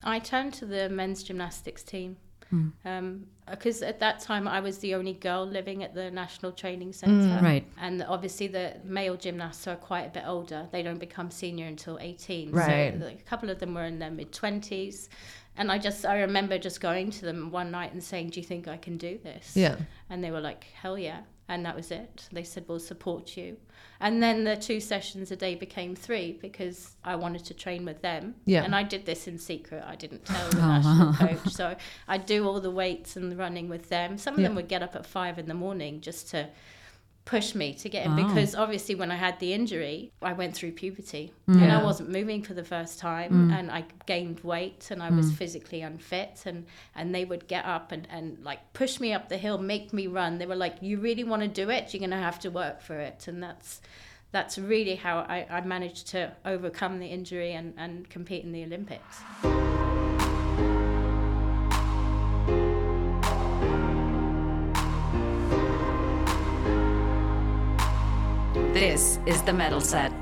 I turned to the men's gymnastics team. Because at that time I was the only girl living at the National Training Centre. Right. And obviously the male gymnasts are quite a bit older. They don't become senior until 18. Right. So a couple of them were in their mid-20s. And I remember just going to them one night and saying, do you think I can do this? Yeah. And they were like, hell yeah. And that was it. They said, we'll support you. And then the 2 sessions a day became 3 because I wanted to train with them. Yeah. And I did this in secret. I didn't tell the national coach. So I'd do all the weights and the running with them. Some of them would get up at 5 a.m. just to push me to get in, because obviously when I had the injury, I went through puberty and I wasn't moving for the first time, and I gained weight and I was physically unfit, and they would get up and like push me up the hill, make me run. They were like, you really want to do it? You're going to have to work for it. And that's really how I managed to overcome the injury and compete in the Olympics. This is the Medal Set.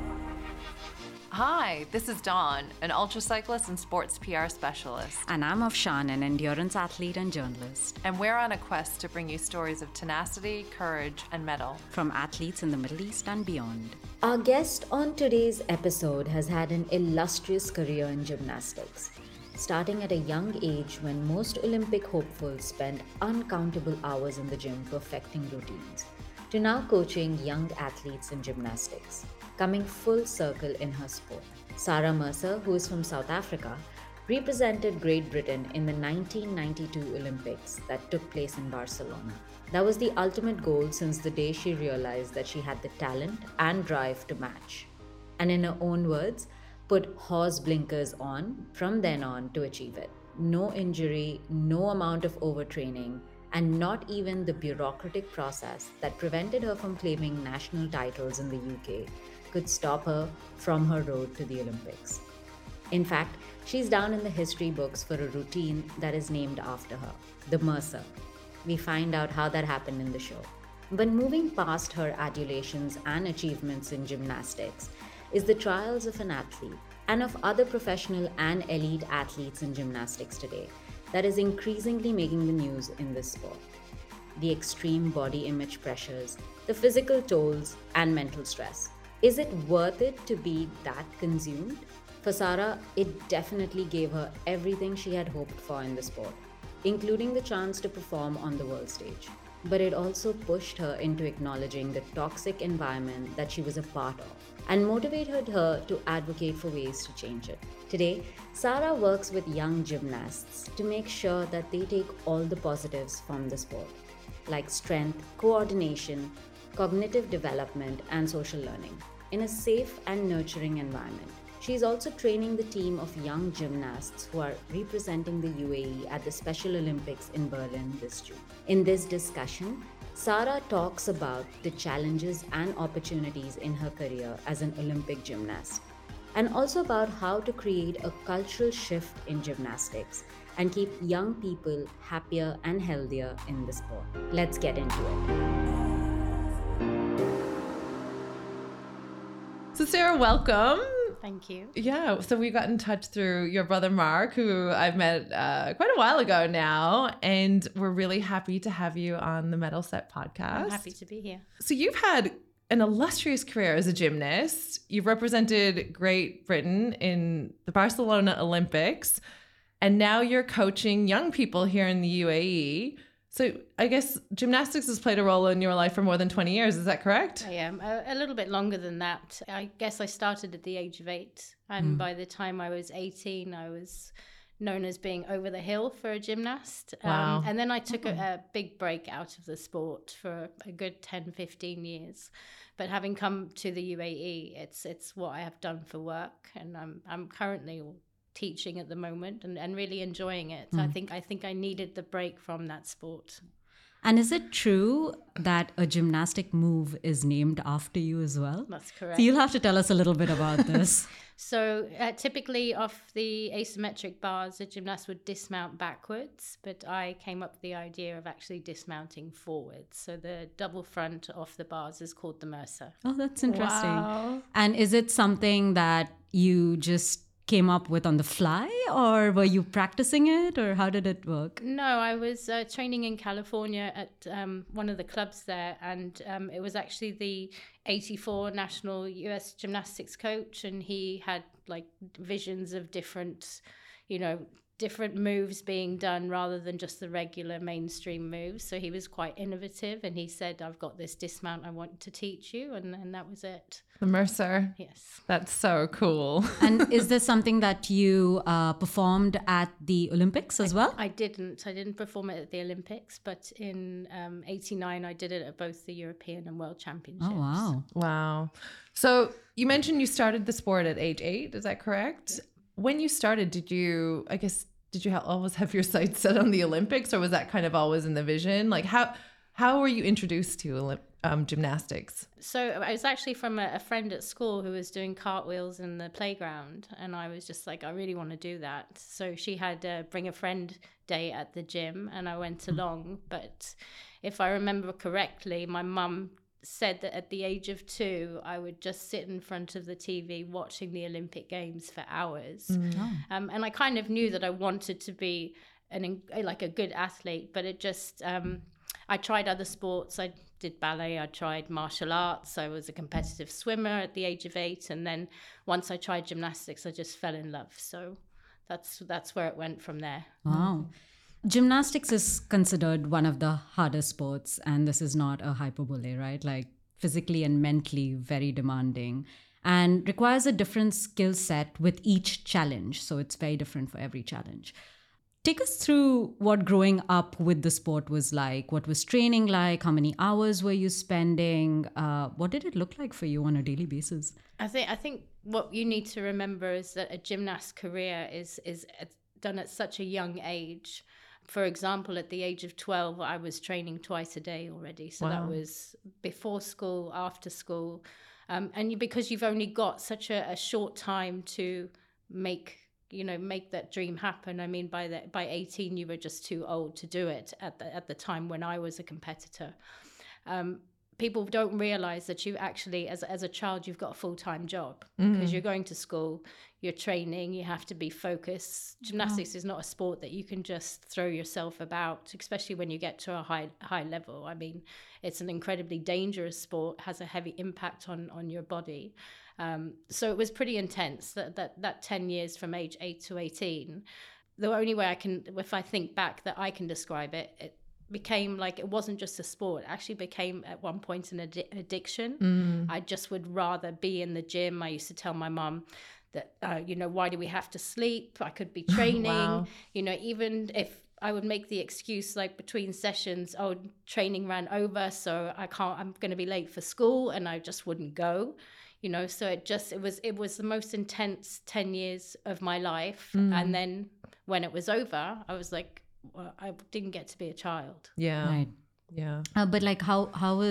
Hi, this is Dawn, an ultracyclist and sports PR specialist. And I'm Afshan, an endurance athlete and journalist. And we're on a quest to bring you stories of tenacity, courage, and mettle. From athletes in the Middle East and beyond. Our guest on today's episode has had an illustrious career in gymnastics. Starting at a young age when most Olympic hopefuls spend uncountable hours in the gym perfecting routines, to now coaching young athletes in gymnastics, coming full circle in her sport. Sarah Mercer, who is from South Africa, represented Great Britain in the 1992 Olympics that took place in Barcelona. That was the ultimate goal since the day she realized that she had the talent and drive to match. And in her own words, put horse blinkers on from then on to achieve it. No injury, no amount of overtraining, and not even the bureaucratic process that prevented her from claiming national titles in the UK could stop her from her road to the Olympics. In fact, she's down in the history books for a routine that is named after her, the Mercer. We find out how that happened in the show. But moving past her adulations and achievements in gymnastics is the trials of an athlete and of other professional and elite athletes in gymnastics today that is increasingly making the news in this sport. The extreme body image pressures, the physical tolls, and mental stress. Is it worth it to be that consumed? For Sarah, it definitely gave her everything she had hoped for in the sport, including the chance to perform on the world stage. But it also pushed her into acknowledging the toxic environment that she was a part of and motivated her to advocate for ways to change it. Today, Sarah works with young gymnasts to make sure that they take all the positives from the sport, like strength, coordination, cognitive development, and social learning, in a safe and nurturing environment. She's also training the team of young gymnasts who are representing the UAE at the Special Olympics in Berlin this June. In this discussion, Sarah talks about the challenges and opportunities in her career as an Olympic gymnast, and also about how to create a cultural shift in gymnastics and keep young people happier and healthier in the sport. Let's get into it. So Sarah, welcome. Thank you. Yeah, so we got in touch through your brother Mark, who I've met quite a while ago now, and we're really happy to have you on the Medal Set podcast. I'm happy to be here. So you've had an illustrious career as a gymnast. You've represented Great Britain in the Barcelona Olympics, and now you're coaching young people here in the UAE. So I guess gymnastics has played a role in your life for more than 20 years. Is that correct? I am. A little bit longer than that. I guess I started at the age of 8. And by the time I was 18, I was known as being over the hill for a gymnast. Wow. And then I took a big break out of the sport for a good 10, 15 years. But having come to the UAE, it's what I have done for work. And I'm currently teaching at the moment and really enjoying it. I think I needed the break from that sport. And is it true that a gymnastic move is named after you as well? That's correct. So you'll have to tell us a little bit about this. So typically off the asymmetric bars, a gymnast would dismount backwards, but I came up with the idea of actually dismounting forwards. So the double front off the bars is called the Mercer. Oh, that's interesting. Wow. And is it something that you just came up with on the fly, or were you practicing it, or how did it work? No, I was training in California at one of the clubs there, and it was actually the '84 national US gymnastics coach, and he had like visions of different moves being done rather than just the regular mainstream moves. So he was quite innovative, and he said, I've got this dismount I want to teach you, and that was it. The Mercer. Yes. That's so cool. And is this something that you performed at the Olympics as well? I didn't perform it at the Olympics, but in '89 I did it at both the European and World Championships. Oh, wow. Wow. So you mentioned you started the sport at age 8. Is that correct? When you started, did you always have your sights set on the Olympics, or was that kind of always in the vision? Like how were you introduced to gymnastics? So I was actually from a friend at school who was doing cartwheels in the playground, and I was just like, I really want to do that. So she had a bring a friend day at the gym, and I went along. But if I remember correctly, my mum said that at the age of 2, I would just sit in front of the TV watching the Olympic Games for hours. And I kind of knew that I wanted to be a good athlete, but it just, I tried other sports. I did ballet, I tried martial arts. I was a competitive swimmer at the age of 8. And then once I tried gymnastics, I just fell in love. So that's where it went from there. Wow. Gymnastics is considered one of the hardest sports, and this is not a hyperbole, right? Like physically and mentally very demanding, and requires a different skill set with each challenge. So it's very different for every challenge. Take us through what growing up with the sport was like. What was training like? How many hours were you spending? What did it look like for you on a daily basis? I think what you need to remember is that a gymnast career is done at such a young age. For example, at the age of 12, I was training twice a day already. So that was before school, after school. Because you've only got such a short time to make that dream happen. I mean, by 18, you were just too old to do it at the time when I was a competitor. People don't realize that you actually, as a child, you've got a full-time job because you're going to school, you're training, you have to be focused. Gymnastics is not a sport that you can just throw yourself about, especially when you get to a high level. I mean, it's an incredibly dangerous sport, has a heavy impact on your body. So it was pretty intense, that 10 years from age 8 to 18. The only way if I think back, that I can describe it became like, it wasn't just a sport. It actually became at one point an addiction. I just would rather be in the gym. I used to tell my mum that, why do we have to sleep? I could be training. Wow. Even if I would make the excuse, like between sessions, training ran over, so I'm going to be late for school, and I just wouldn't go. So it was the most intense 10 years of my life. And then when it was over, I was like, well, I didn't get to be a child. Yeah. Right. Yeah. But like, how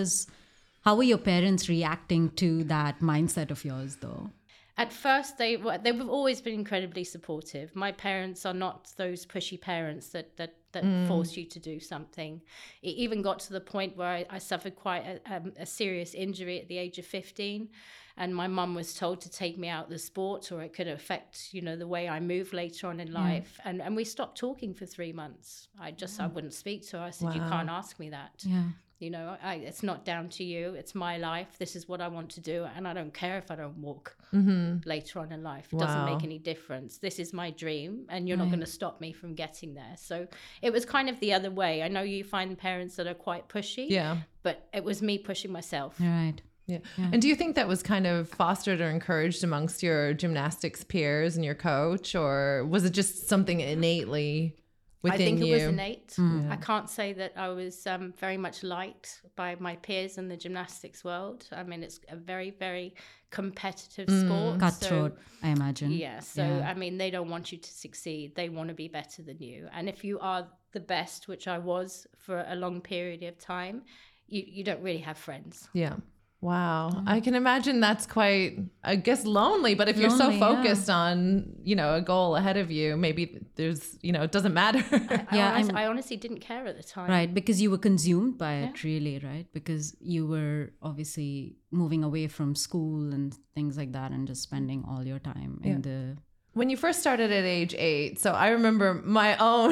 were your parents reacting to that mindset of yours, though? At first, they've always been incredibly supportive. My parents are not those pushy parents that force you to do something. It even got to the point where I suffered quite a serious injury at the age of 15. And my mum was told to take me out of the sport, or it could affect, the way I move later on in life. And we stopped talking for 3 months. I wouldn't speak to her. I said, you can't ask me that. Yeah. It's not down to you. It's my life. This is what I want to do. And I don't care if I don't walk later on in life. It doesn't make any difference. This is my dream, and you're not going to stop me from getting there. So it was kind of the other way. I know you find parents that are quite pushy, but it was me pushing myself. Right. Yeah. And do you think that was kind of fostered or encouraged amongst your gymnastics peers and your coach, or was it just something innately within you? I think it was innate. I can't say that I was very much liked by my peers in the gymnastics world. I mean, it's a very, very competitive sport. Cutthroat, I imagine. Yeah. So, I mean, they don't want you to succeed. They want to be better than you. And if you are the best, which I was for a long period of time, you don't really have friends. Yeah. Wow. I can imagine that's quite, I guess, lonely, but if you're so focused on, a goal ahead of you, maybe there's, it doesn't matter. I honestly didn't care at the time. Right. Because you were consumed by it, really, right? Because you were obviously moving away from school and things like that, and just spending all your time in the When you first started at age 8, so I remember my own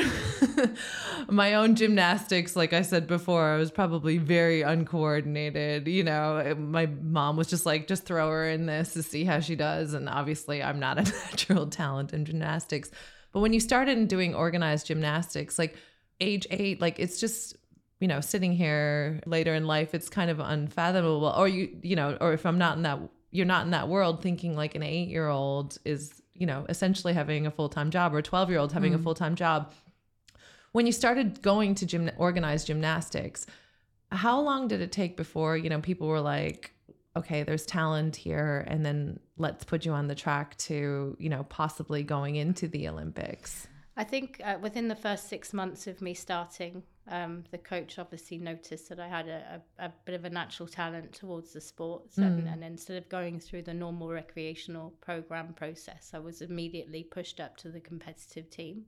my own gymnastics. Like I said before, I was probably very uncoordinated. You know, my mom was just like, just throw her in this to see how she does. And obviously I'm not a natural talent in gymnastics. But when you started doing organized gymnastics, like age 8, like it's just, you know, sitting here later in life, it's kind of unfathomable. Or you know, or if I'm not in that, you're not in that world, thinking like an 8-year-old is, you know, essentially having a full-time job, or a 12-year-old having a full-time job. When you started going to organized gymnastics, how long did it take before, you know, people were like, okay, there's talent here, and then let's put you on the track to, you know, possibly going into the Olympics? I think within the first 6 months of me starting, the coach obviously noticed that I had a bit of a natural talent towards the sports. And instead of going through the normal recreational program process, I was immediately pushed up to the competitive team.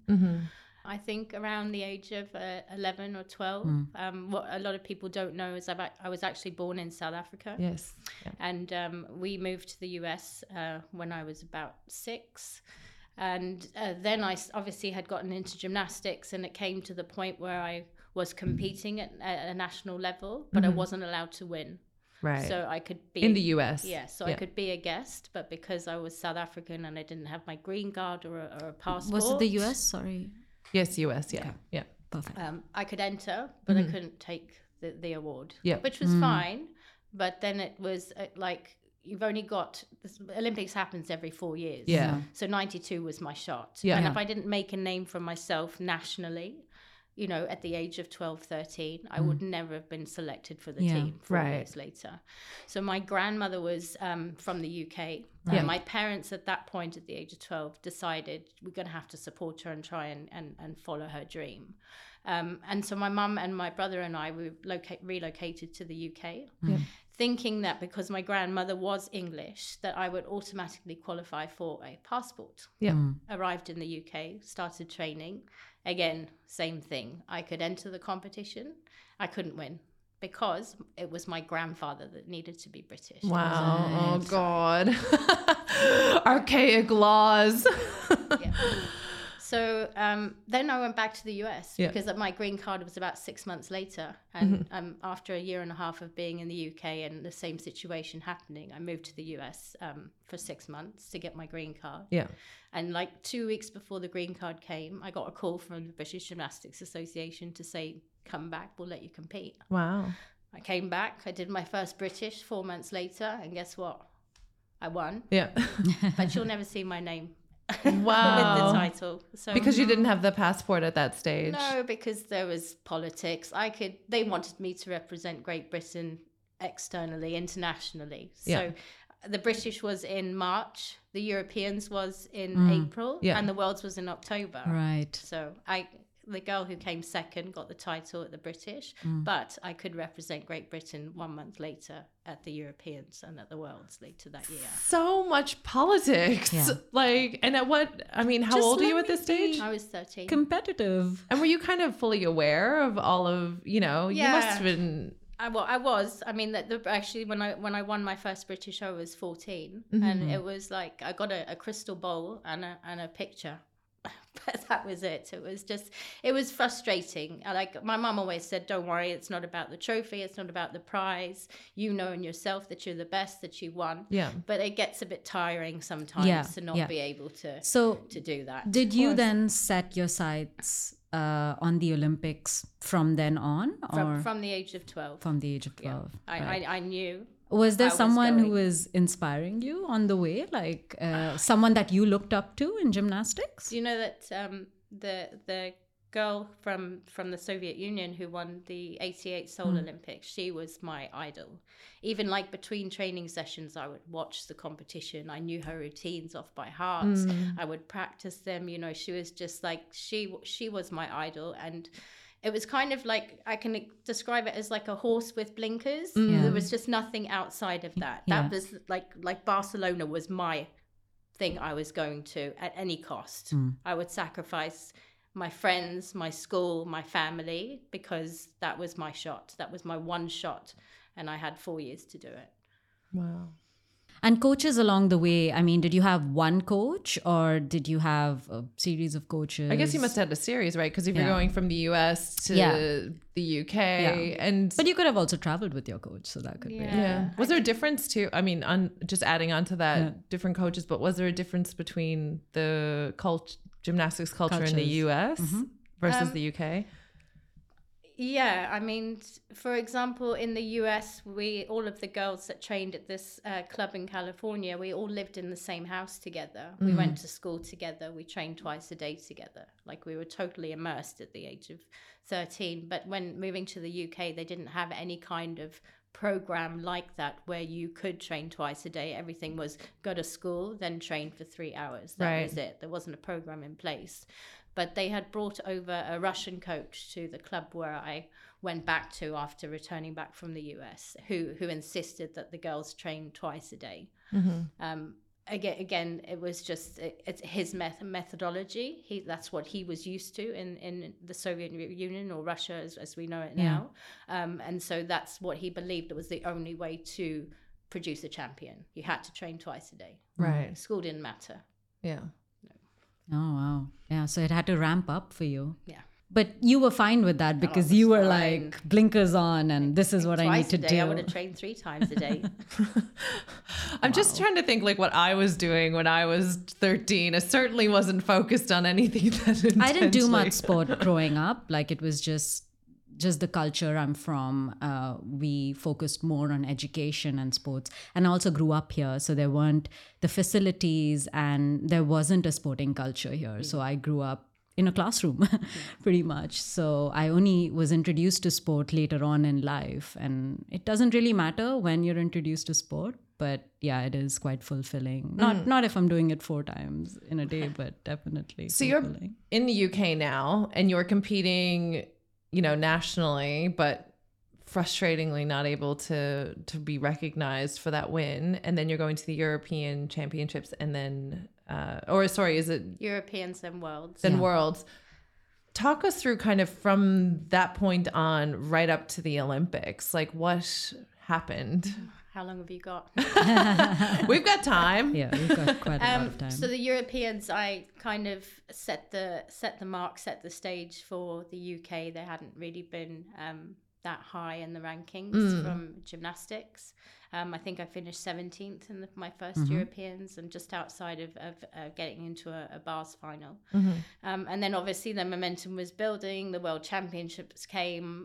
I think around the age of 11 or 12. What a lot of people don't know is I was actually born in South Africa. Yes. Yeah. And we moved to the US when I was about 6. And then I obviously had gotten into gymnastics, and it came to the point where I was competing at a national level, but I wasn't allowed to win. Right. So I could be in the US. Yeah. So I could be a guest, but because I was South African and I didn't have my green card or a passport. Was it the US? Sorry. Yes, US. Yeah. Okay. Yeah. Perfect. I could enter, but I couldn't take the award. Yeah. Which was fine. But then it was like, you've only got, the Olympics happens every 4 years. Yeah. So 92 was my shot. Yeah. And if I didn't make a name for myself nationally, you know, at the age of 12, 13, I would never have been selected for the team 4 years later. So my grandmother was from the UK. My parents at that point, at the age of 12, decided we're going to have to support her and try and follow her dream. And so my mum and my brother and I, we relocated to the UK, thinking that because my grandmother was English, that I would automatically qualify for a passport. Yeah. Arrived in the UK, started training. Again, same thing. I could enter the competition. I couldn't win because it was my grandfather that needed to be British. Wow. Oh, God. Archaic laws. Yeah. So then I went back to the US because my green card was about 6 months later. And after a year and a half of being in the UK and the same situation happening, I moved to the US for 6 months to get my green card. Yeah. And like 2 weeks before the green card came, I got a call from the British Gymnastics Association to say, come back, we'll let you compete. Wow. I came back, I did my first British 4 months later, and guess what? I won. Yeah. But you'll never see my name. Wow. With the title. So Because you didn't have the passport at that stage. no, because there was politics. They wanted me to represent Great Britain externally, internationally. So the British was in March, the Europeans was in April, and the Worlds was in October. Right. So the girl who came second got the title at the British, but I could represent Great Britain 1 month later at the Europeans and at the Worlds later that year. So much politics. Yeah. Like, and how Just old are let you at me this stage? I was 13. Competitive. And were you kind of fully aware of all of, you know, you must have been... I was. I mean, actually, when I won my first British, I was 14, and it was like I got a crystal bowl and a picture, but that was it. It was frustrating. Like my mum always said, "Don't worry, it's not about the trophy, it's not about the prize. You know in yourself that you're the best, that you won." Yeah. But it gets a bit tiring sometimes to not be able to do that. Did you then set your sights on the Olympics from then on? Or From the age of 12. from the age of 12? I knew. Was there I was someone who going. was inspiring you on the way? Like someone that you looked up to in gymnastics? Do you know that the girl from the Soviet Union who won the 88 Seoul Olympics, she was my idol. Even like between training sessions, I would watch the competition. I knew her routines off by heart. I would practice them. You know, she was just like, she was my idol. And it was kind of like, I can describe it as like a horse with blinkers. There was just nothing outside of that. That was like Barcelona was my thing I was going to at any cost. I would sacrifice my friends, my school, my family, because that was my shot. That was my one shot. And I had 4 years to do it. Wow. And coaches along the way, I mean, did you have one coach or did you have a series of coaches? I guess you must have had a series, right? Because if you're Yeah. going from the US to the UK and... But you could have also traveled with your coach, so that could be. Yeah. Was there a difference too? I mean, just adding on to that, different coaches, but was there a difference between the gymnastics culture in the US versus the UK? Yeah, I mean, for example, in the US, all of the girls that trained at this club in California, we all lived in the same house together. We went to school together. We trained twice a day together. Like, we were totally immersed at the age of 13. But when moving to the UK, they didn't have any kind of program like that where you could train twice a day. Everything was go to school, then train for 3 hours. That was it. There wasn't a program in place. But they had brought over a Russian coach to the club where I went back to after returning back from the US, who insisted that the girls train twice a day. Again, it was just it's his methodology. That's what he was used to in the Soviet Union, or Russia as we know it now. And so that's what he believed was the only way to produce a champion. You had to train twice a day. Right. School didn't matter. Yeah. Oh, wow. Yeah, so it had to ramp up for you. Yeah. But you were fine with that because you were like blinkers on and this is what I need to do. I would have trained 3 times a day. I'm just trying to think like what I was doing when I was 13. I certainly wasn't focused on anything that intensely. I didn't do much sport growing up. Like it was just the culture I'm from. We focused more on education and sports, and I also grew up here. So there weren't the facilities and there wasn't a sporting culture here. So I grew up in a classroom pretty much. So I only was introduced to sport later on in life. And it doesn't really matter when you're introduced to sport, but yeah, it is quite fulfilling. Not if I'm doing it 4 times in a day, but definitely So fulfilling. you're in the UK now and you're competing, nationally, but frustratingly not able to be recognized for that win. And then you're going to the European Championships and then, is it Europeans and Worlds. Worlds? Talk us through kind of from that point on right up to the Olympics. Like what happened? How long have you got? We've got time. Yeah, we've got quite a lot of time. So the Europeans, I kind of set the the stage for the UK. They hadn't really been that high in the rankings from gymnastics. I think I finished 17th in my first Europeans and just outside of getting into a bars final. And then obviously the momentum was building. The World Championships came.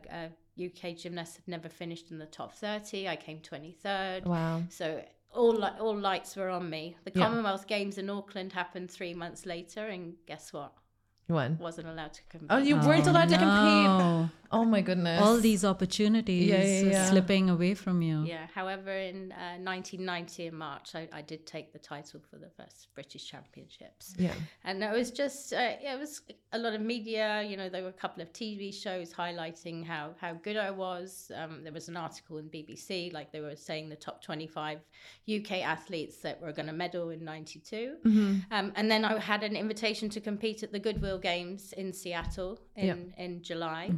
UK gymnasts have never finished in the top 30. I came 23rd. Wow. So all lights were on me. The Commonwealth Games in Auckland happened 3 months later, and guess what? When? Wasn't allowed to compete. Oh, you weren't allowed to compete. No. Oh my goodness. All these opportunities slipping away from you. Yeah. However, in 1990 in March, I did take the title for the first British Championships. Yeah. And it was just, it was a lot of media. There were a couple of TV shows highlighting how good I was. There was an article in BBC, like they were saying the top 25 UK athletes that were going to medal in 92. And then I had an invitation to compete at the Goodwill Games in Seattle in July.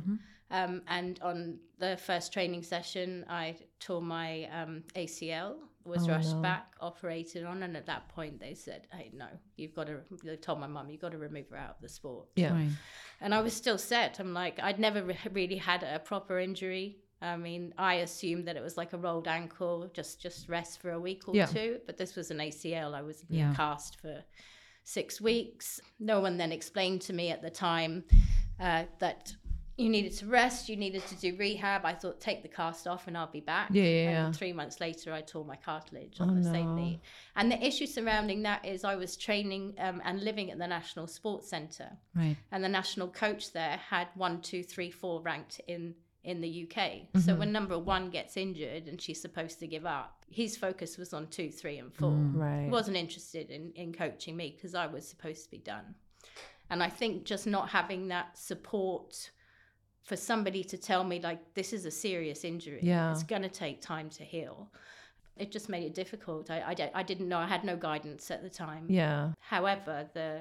And on the first training session, I tore my ACL, was rushed back, operated on. And at that point, they said, hey, no, they told my mum, you've got to remove her out of the sport. Yeah. Right. And I was still set. I'm like, I'd never really had a proper injury. I mean, I assumed that it was like a rolled ankle, just rest for a week or 2. But this was an ACL. I was in a cast for 6 weeks. No one then explained to me at the time that you needed to rest, you needed to do rehab. I thought, take the cast off and I'll be back. And 3 months later, I tore my cartilage on the same knee. And the issue surrounding that is I was training and living at the National Sports Centre. Right. And the national coach there had 1, 2, 3, 4 ranked in the UK. So when number 1 gets injured and she's supposed to give up, his focus was on 2, 3, and 4. Right. He wasn't interested in coaching me because I was supposed to be done. And I think just not having that support for somebody to tell me, like, this is a serious injury. Yeah. It's going to take time to heal. It just made it difficult. I didn't know. I had no guidance at the time. Yeah. However, the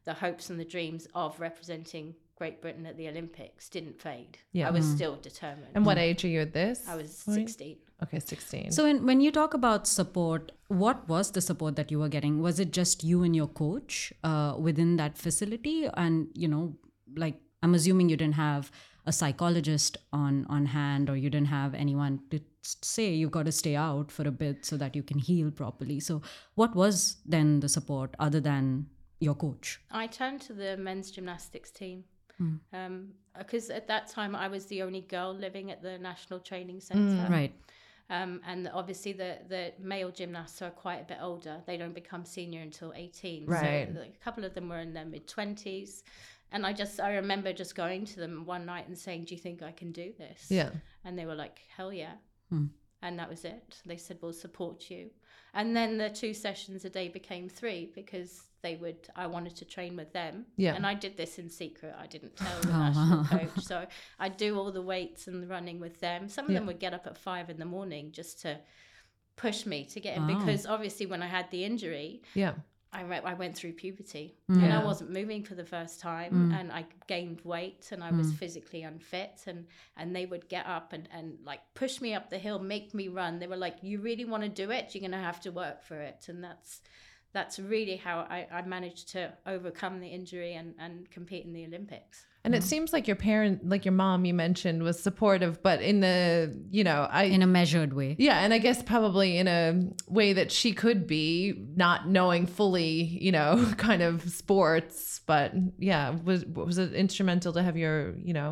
the hopes and the dreams of representing Great Britain at the Olympics didn't fade. Yeah. I was still determined. And what age are you at this? I was point? 16. Okay, 16. So when you talk about support, what was the support that you were getting? Was it just you and your coach within that facility? And, like, I'm assuming you didn't have a psychologist on hand, or you didn't have anyone to say you've got to stay out for a bit so that you can heal properly. So what was then the support other than your coach? I turned to the men's gymnastics team. Because at that time I was the only girl living at the National Training Centre. Right. And obviously the male gymnasts are quite a bit older. They don't become senior until 18. Right. So a couple of them were in their mid-20s. And I remember just going to them one night and saying, do you think I can do this? Yeah. And they were like, hell yeah. And that was it. They said, we'll support you. And then the 2 sessions a day became 3 because I wanted to train with them. Yeah. And I did this in secret. I didn't tell the national coach. So I'd do all the weights and the running with them. Some of them would get up at 5 in the morning just to push me to get in. Because obviously when I had the injury, I went through puberty and I wasn't moving for the first time and I gained weight and I was physically unfit and they would get up and like push me up the hill, make me run. They were like, you really want to do it? You're going to have to work for it. And that's really how I managed to overcome the injury and compete in the Olympics. And it seems like your parent, like your mom, you mentioned, was supportive, but in the, in a measured way. Yeah. And I guess probably in a way that she could be, not knowing fully, kind of sports. But yeah, was it instrumental to have your,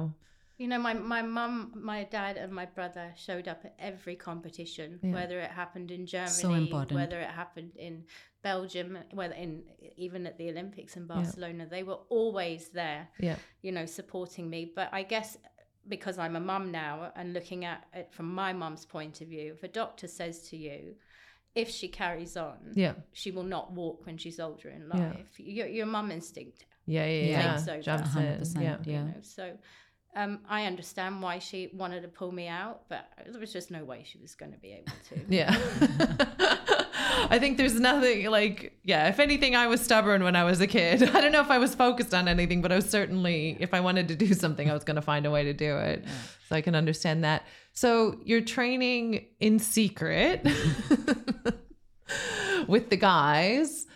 my mum, my dad and my brother showed up at every competition, whether it happened in Germany, whether it happened in Belgium, even at the Olympics in Barcelona. They were always there, supporting me. But I guess because I'm a mum now and looking at it from my mum's point of view, if a doctor says to you, if she carries on, she will not walk when she's older in life. Your mum instinct takes over. Jumps in. 100%, So I understand why she wanted to pull me out, but there was just no way she was going to be able to. Yeah. I think there's nothing if anything, I was stubborn when I was a kid. I don't know if I was focused on anything, but I was certainly, if I wanted to do something, I was going to find a way to do it. Yeah. So I can understand that. So you're training in secret with the guys.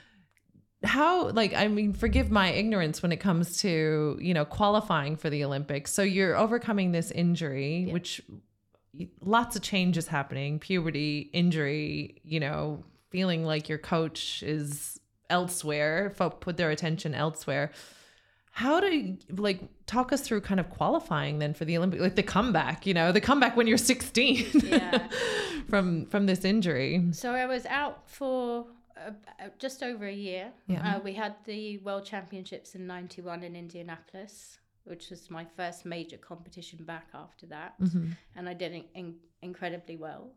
How, forgive my ignorance when it comes to, qualifying for the Olympics. So you're overcoming this injury, which lots of changes happening, puberty, injury, feeling like your coach is elsewhere, put their attention elsewhere. How do you, talk us through kind of qualifying then for the Olympics, the comeback, the comeback when you're 16 from this injury? So I was out for just over a year. We had the World Championships in 91 in Indianapolis, which was my first major competition back after that. And I did incredibly well.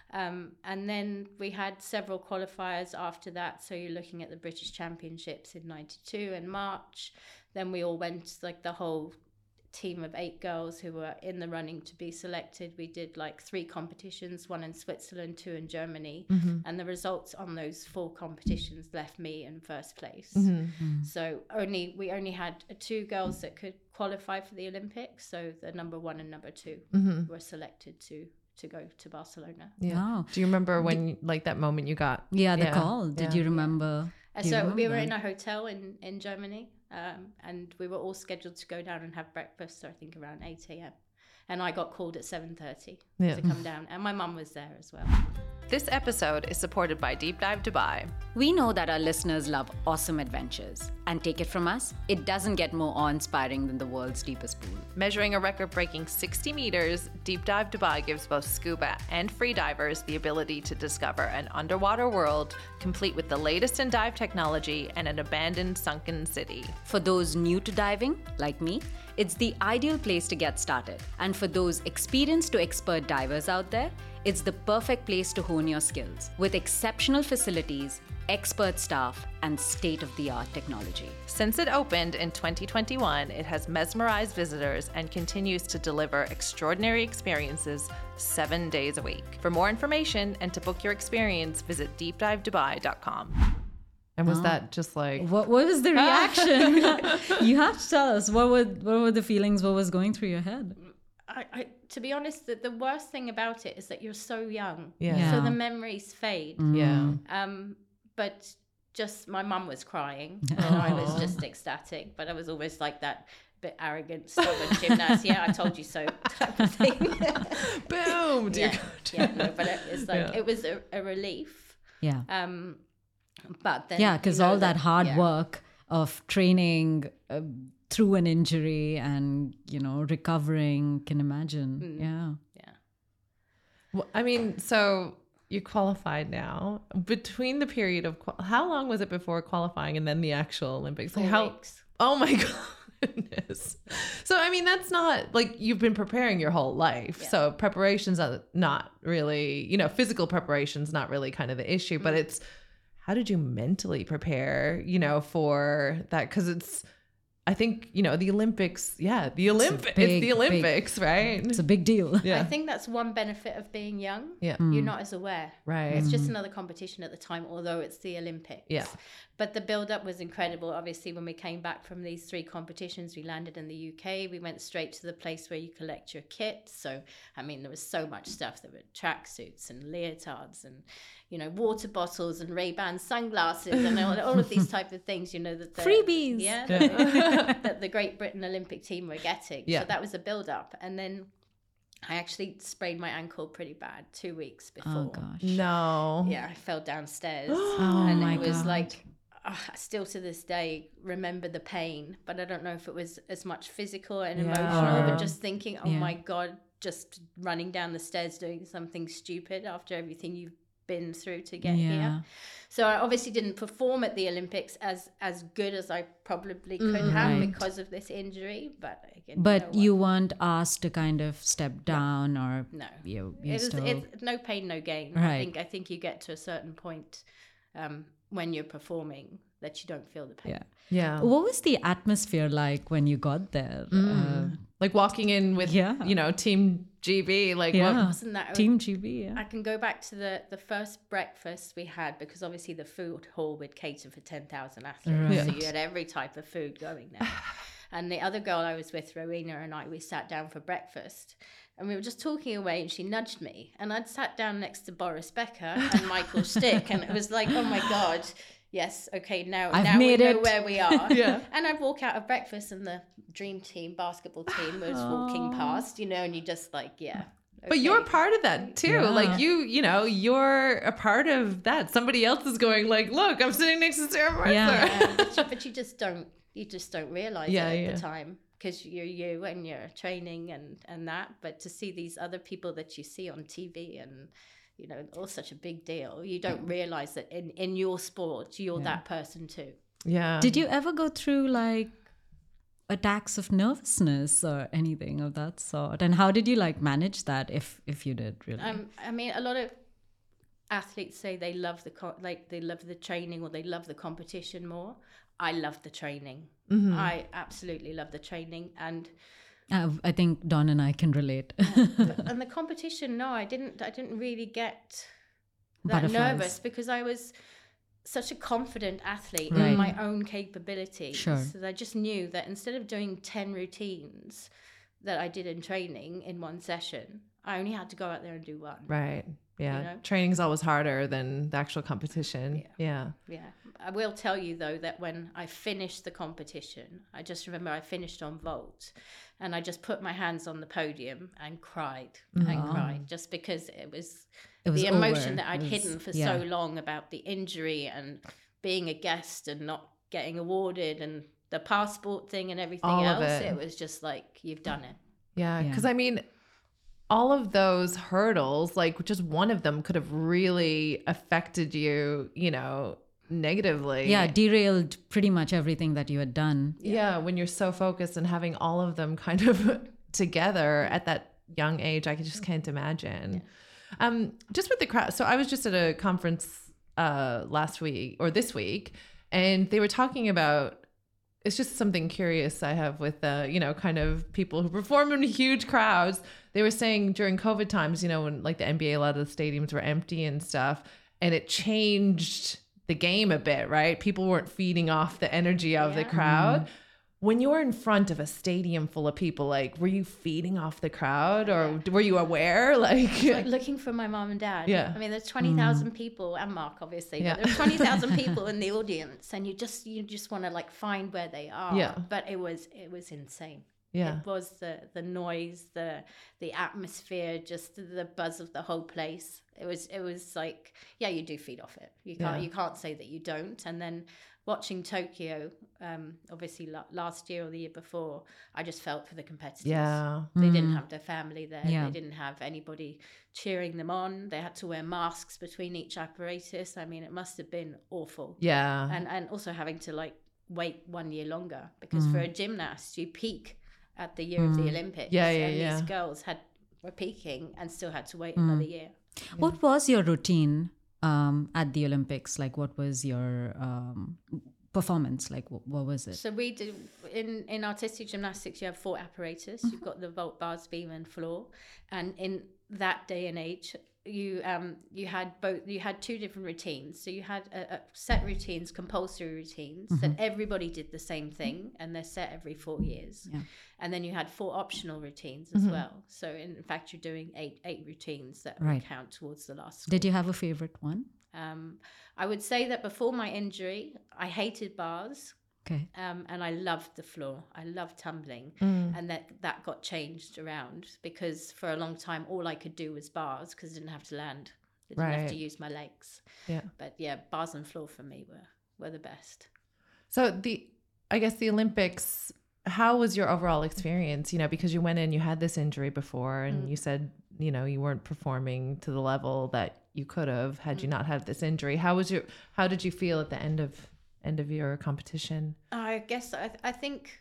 And then we had several qualifiers after that. So you're looking at the British Championships in 92 in March. Then we all went, the whole team of 8 girls who were in the running to be selected. We did 3 competitions, 1 in Switzerland, 2 in Germany. And the results on those 4 competitions left me in first place. So we only had 2 girls that could qualify for the Olympics. So the number 1 and number 2 were selected to go to Barcelona. Wow. Do you remember when that moment you got the call? Did you remember? We were in a hotel in Germany, and we were all scheduled to go down and have breakfast, I think around 8 a.m. And I got called at 7:30 to come down, and my mum was there as well. This episode is supported by Deep Dive Dubai. We know that our listeners love awesome adventures. And take it from us, it doesn't get more awe-inspiring than the world's deepest pool. Measuring a record-breaking 60 meters, Deep Dive Dubai gives both scuba and free divers the ability to discover an underwater world complete with the latest in dive technology and an abandoned sunken city. For those new to diving, like me, it's the ideal place to get started. And for those experienced to expert divers out there, it's the perfect place to hone your skills with exceptional facilities, expert staff, and state-of-the-art technology. Since it opened in 2021, it has mesmerized visitors and continues to deliver extraordinary experiences 7 days a week. For more information and to book your experience, visit deepdivedubai.com. And was that just like... What was the reaction? You have to tell us. What were the feelings? What was going through your head? I to be honest, the worst thing about it is that you're so young. Yeah. So the memories fade. Yeah. But just my mum was crying and I was just ecstatic. But I was always like that bit arrogant, stubborn gymnast. Yeah, I told you so type of thing. Boom. But it was like it was a relief. Yeah. But then because all that hard work of training through an injury and recovering, can imagine. Yeah. Well, I mean, so you qualified now. Between the period of how long was it before qualifying and then the actual Olympics? 4 weeks. Oh my goodness. So I mean, that's not like you've been preparing your whole life. Yeah. So preparation's not really, physical preparation's not really kind of the issue, but it's how did you mentally prepare, for that? Because it's, I think, the Olympics, it's the Olympics, right? It's a big deal. Yeah. I think that's one benefit of being young. Yeah. You're not as aware. Right. It's just another competition at the time, although it's the Olympics. Yeah. But the build-up was incredible. Obviously, when we came back from these 3 competitions, we landed in the UK. We went straight to the place where you collect your kit. So, I mean, there was so much stuff. There were tracksuits and leotards and, water bottles and Ray-Ban sunglasses and all of these type of things, that freebies. That the Great Britain Olympic team were getting. Yeah. So that was a build-up. And then I actually sprained my ankle pretty bad 2 weeks before. Oh, gosh. No. Yeah, I fell downstairs. Oh, and my it was God. like, still to this day, remember the pain. But I don't know if it was as much physical and emotional, but just thinking, oh my God, just running down the stairs doing something stupid after everything you've been through to get here. So I obviously didn't perform at the Olympics as good as I probably could have because of this injury. But again, but you weren't asked to kind of step down or no. It's no pain, no gain. Right. I think you get to a certain point when you're performing that you don't feel the pain. Yeah. What was the atmosphere like when you got there? Like walking in with, Team GB, like what? Wasn't that Team GB? I can go back to the first breakfast we had because obviously the food hall would cater for 10,000 athletes. Right. So you had every type of food going there. And the other girl I was with, Rowena, and I, we sat down for breakfast. And we were just talking away and she nudged me. And I'd sat down next to Boris Becker and Michael Stick. And it was like, oh my God, yes, okay, now we know where we are. And I'd walk out of breakfast and the dream team, basketball team was walking past, and you just like, Okay. But you're part of that too. Yeah. Like you're a part of that. Somebody else is going like, look, I'm sitting next to Sarah Mercer. Yeah. But you just don't realize it at the time because you're you and you're training and that. But to see these other people that you see on TV and all such a big deal, you don't realize that in your sport you're that person too. Yeah. Did you ever go through like attacks of nervousness or anything of that sort? And how did you manage that if you did really? I mean, a lot of athletes say they love they love the training or they love the competition more. I love the training. I absolutely love the training, and I think Dawn and I can relate. and the competition, no, I didn't really get that Butterflies. nervous because I was such a confident athlete Right. in my own capabilities. Sure. So I just knew that instead of doing 10 routines that I did in training in one session, I only had to go out there and do one. Right. Yeah. Training's always harder than the actual competition. Yeah. I will tell you though that when I finished the competition, I just remember I finished on vault and I just put my hands on the podium and cried just because it was the emotion over. that I'd hidden for so long about the injury and being a guest and not getting awarded and the passport thing and everything All else. of it. It was just like, you've done it. Yeah. Because I mean, all of those hurdles, like just one of them could have really affected you, negatively. Yeah, derailed pretty much everything that you had done. Yeah, when you're so focused and having all of them kind of together at that young age, I just can't imagine. Just with the crowd. So I was just at a conference last week or this week, and they were talking about, it's just something curious I have with, kind of people who perform in huge crowds. They were saying during COVID times, when like the NBA, a lot of the stadiums were empty and stuff, and it changed the game a bit, right? People weren't feeding off the energy of the crowd. When you were in front of a stadium full of people, like, were you feeding off the crowd, or were you aware? Like looking for my mom and dad. Yeah. I mean, there's 20,000 people, and Mark, obviously, but there's 20,000 people in the audience, and you just want to like find where they are. Yeah. But it was insane. Yeah. It was the noise, the atmosphere, just the buzz of the whole place. It was like, yeah, you do feed off it. You can't say that you don't. And then watching Tokyo, obviously last year or the year before, I just felt for the competitors. Yeah. They didn't have their family there. Yeah. They didn't have anybody cheering them on. They had to wear masks between each apparatus. I mean, it must have been awful. Yeah. And also having to like wait 1 year longer, because for a gymnast, you peak at the year of the Olympics. These girls were peaking and still had to wait another year. What was your routine at the Olympics? Like, what was your performance? Like, what was it? So we do in artistic gymnastics, you have 4 apparatus. You've got the vault, bars, beam, and floor. And in that day and age, you had 2 different routines. So you had a set routines, compulsory routines that everybody did the same thing, and they're set every 4 years. Yeah. And then you had 4 optional routines as well. So in fact, you're doing eight routines that count towards the last score. Did you have a favorite one? I would say that before my injury, I hated bars. Okay. And I loved the floor. I loved tumbling. And that got changed around, because for a long time, all I could do was bars, because I didn't have to land. I didn't have to use my legs. Yeah. But yeah, bars and floor for me were the best. So I guess the Olympics, how was your overall experience? You know, because you went in, you had this injury before, and you said, you know, you weren't performing to the level that you could have had you not had this injury. How did you feel at the end of your competition? I guess I think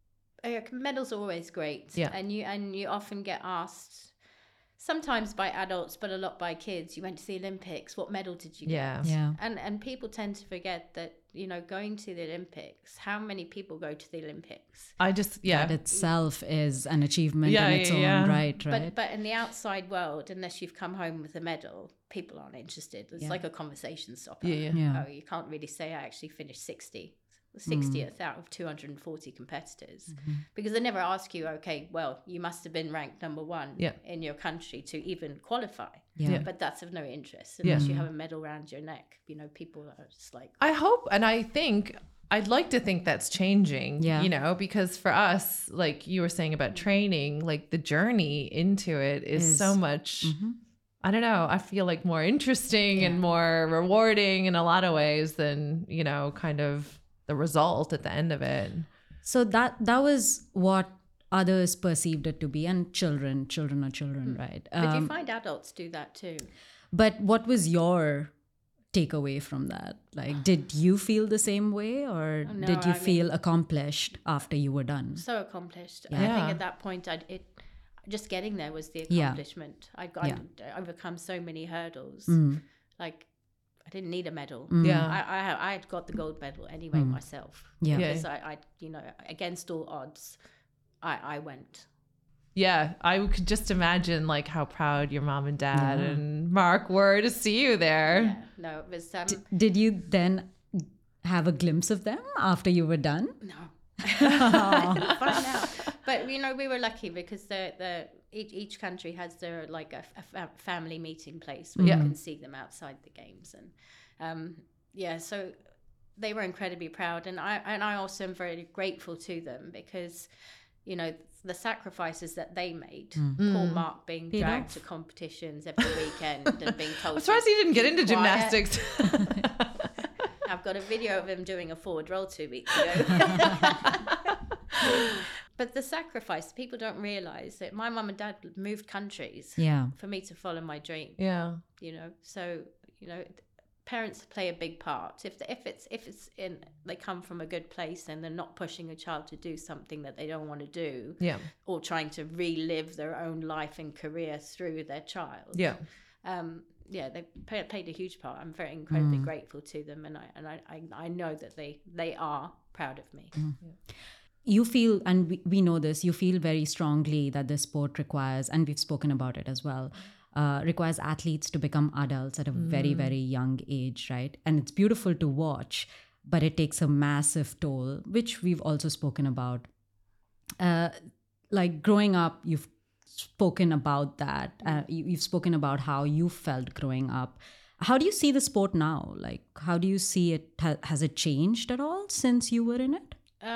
medals are always great. Yeah. And you often get asked, sometimes by adults, but a lot by kids, you went to the Olympics, what medal did you get? Yeah. And people tend to forget that, you know, going to the Olympics, how many people go to the Olympics? That itself is an achievement in its own right. But in the outside world, unless you've come home with a medal, people aren't interested. It's like a conversation stopper. Yeah. Oh, you can't really say I actually finished 60th out of 240 competitors, because they never ask you, okay, well, you must have been ranked number 1 in your country to even qualify. Yeah. But that's of no interest unless you have a medal around your neck. You know, people are just like, I hope, and I think, I'd like to think that's changing, you know, because for us, like you were saying about training, like the journey into it is so much, I don't know, I feel like more interesting and more rewarding in a lot of ways than, you know, kind of the result at the end of it. So that was what others perceived it to be, and children are children, right? but you find adults do that too. But what was your takeaway from that? Like, did you feel the same way, or did you feel accomplished after you were done? So accomplished. I think at that point, just getting there was the accomplishment. I'd overcome so many hurdles. Like, I didn't need a medal. I had got the gold medal anyway myself. Because I, you know, against all odds, I went. Yeah, I could just imagine like how proud your mom and dad and Mark were to see you there. Yeah. No, it was. Did you then have a glimpse of them after you were done? No. I didn't find out. But you know, we were lucky because each country has their like a family meeting place where you can see them outside the games, and so they were incredibly proud, and I also am very grateful to them, because, you know, the sacrifices that they made. Poor Mark being dragged to competitions every weekend and being told. I'm surprised he didn't get into gymnastics. I've got a video of him doing a forward roll 2 weeks ago. But the sacrifice, people don't realize that my mum and dad moved countries for me to follow my dream. Yeah. You know, so, you know, parents play a big part. If it's in, they come from a good place and they're not pushing a child to do something that they don't want to do, or trying to relive their own life and career through their child. They played a huge part. I'm very incredibly grateful to them, and I know that they are proud of me. You feel, and we know this, you feel very strongly that the sport requires, and we've spoken about it as well, requires athletes to become adults at a very, very young age, right? And it's beautiful to watch, but it takes a massive toll, which we've also spoken about. Like growing up, you've spoken about that. You've spoken about how you felt growing up. How do you see the sport now? Like, how do you see it? Has it changed at all since you were in it?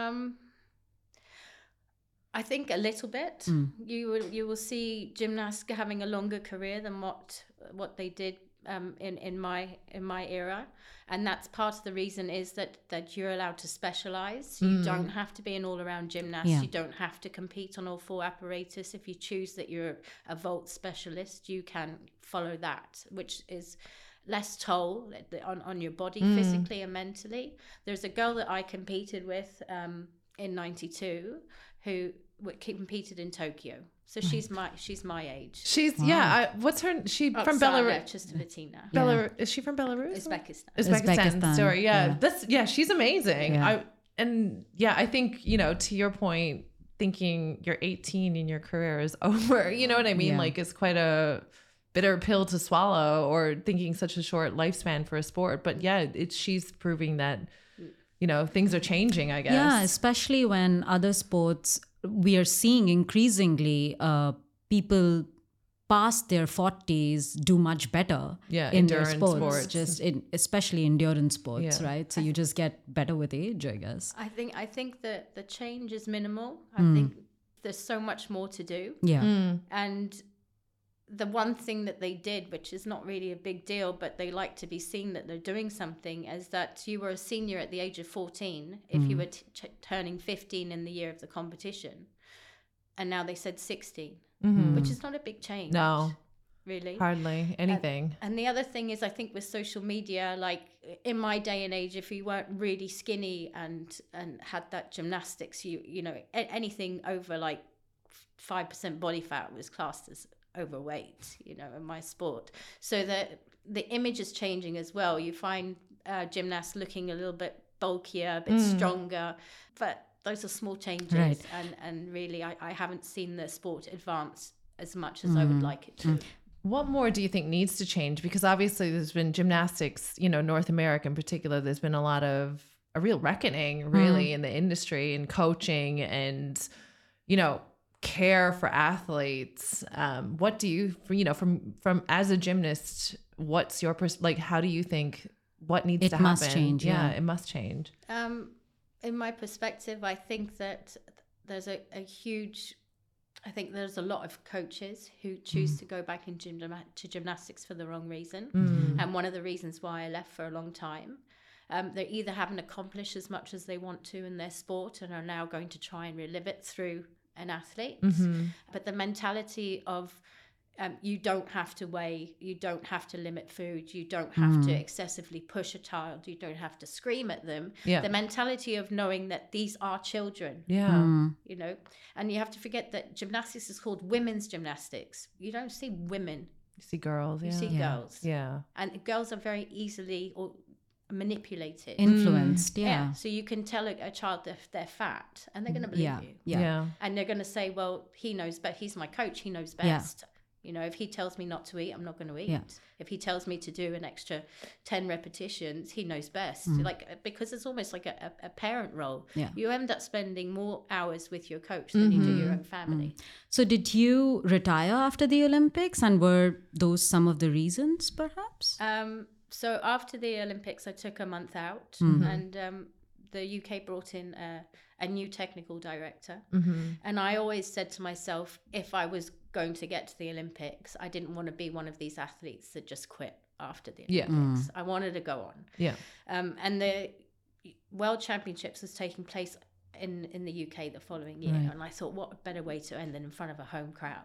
I think a little bit. You will see gymnasts having a longer career than what they did in my era, and that's part of the reason is that you're allowed to specialize. You don't have to be an all-around gymnast. You don't have to compete on all four apparatus. If you choose that you're a vault specialist, you can follow that, which is less toll on your body physically and mentally. There's a girl that I competed with in '92 who competed in Tokyo. So she's my age. She's what's her? She from Belarus. Chistovittina. Is she from Belarus? Uzbekistan. Sorry, she's amazing. I think to your point, thinking you're 18 and your career is over. You know what I mean? Like it's quite a bitter pill to swallow, or thinking such a short lifespan for a sport. But she's proving that things are changing, I guess. Yeah, especially when other sports, we are seeing increasingly people past their 40s do much better in their sports. Especially endurance sports, right? So you just get better with age, I guess. I think that the change is minimal. I think there's so much more to do. Yeah. And the one thing that they did, which is not really a big deal, but they like to be seen that they're doing something, is that you were a senior at the age of 14 if you were turning 15 in the year of the competition. And now they said 16, which is not a big change. No. Really? Hardly anything. And the other thing is, I think with social media, like in my day and age, if you weren't really skinny and had that gymnastics, anything over like 5% body fat was classed as overweight, in my sport. So the image is changing as well. You find gymnasts looking a little bit bulkier, a bit stronger, but those are small changes. Right. And really, I haven't seen the sport advance as much as I would like it to. What more do you think needs to change? Because obviously there's been gymnastics, North America in particular, there's been a real reckoning really in the industry and coaching and, care for athletes. What do you, from as a gymnast, what's your how do you think what needs to happen? It must change. Yeah, it must change. In my perspective, I think that there's a huge, I think there's a lot of coaches who choose to go back to gymnastics for the wrong reason. And one of the reasons why I left for a long time, they either haven't accomplished as much as they want to in their sport and are now going to try and relive it through an athlete. But the mentality of you don't have to weigh, you don't have to limit food, you don't have to excessively push a child, you don't have to scream at them. The mentality of knowing that these are children. And you have to forget that gymnastics is called women's gymnastics. You don't see women. You see girls. You see girls. Yeah. And girls are very easily manipulated, influenced. So you can tell a child if they're fat and they're going to believe you. And they're going to say, well, he knows, but he's my coach, he knows best. If he tells me not to eat, I'm not going to eat. If he tells me to do an extra 10 repetitions, he knows best. Because it's almost like a parent role. You end up spending more hours with your coach than you do your own family. So did you retire after the Olympics, and were those some of the reasons perhaps? So after the Olympics, I took a month out, and the UK brought in a new technical director. And I always said to myself, if I was going to get to the Olympics, I didn't want to be one of these athletes that just quit after the Olympics. I wanted to go on. And the World Championships was taking place in the UK the following year. And I thought, what a better way to end than in front of a home crowd.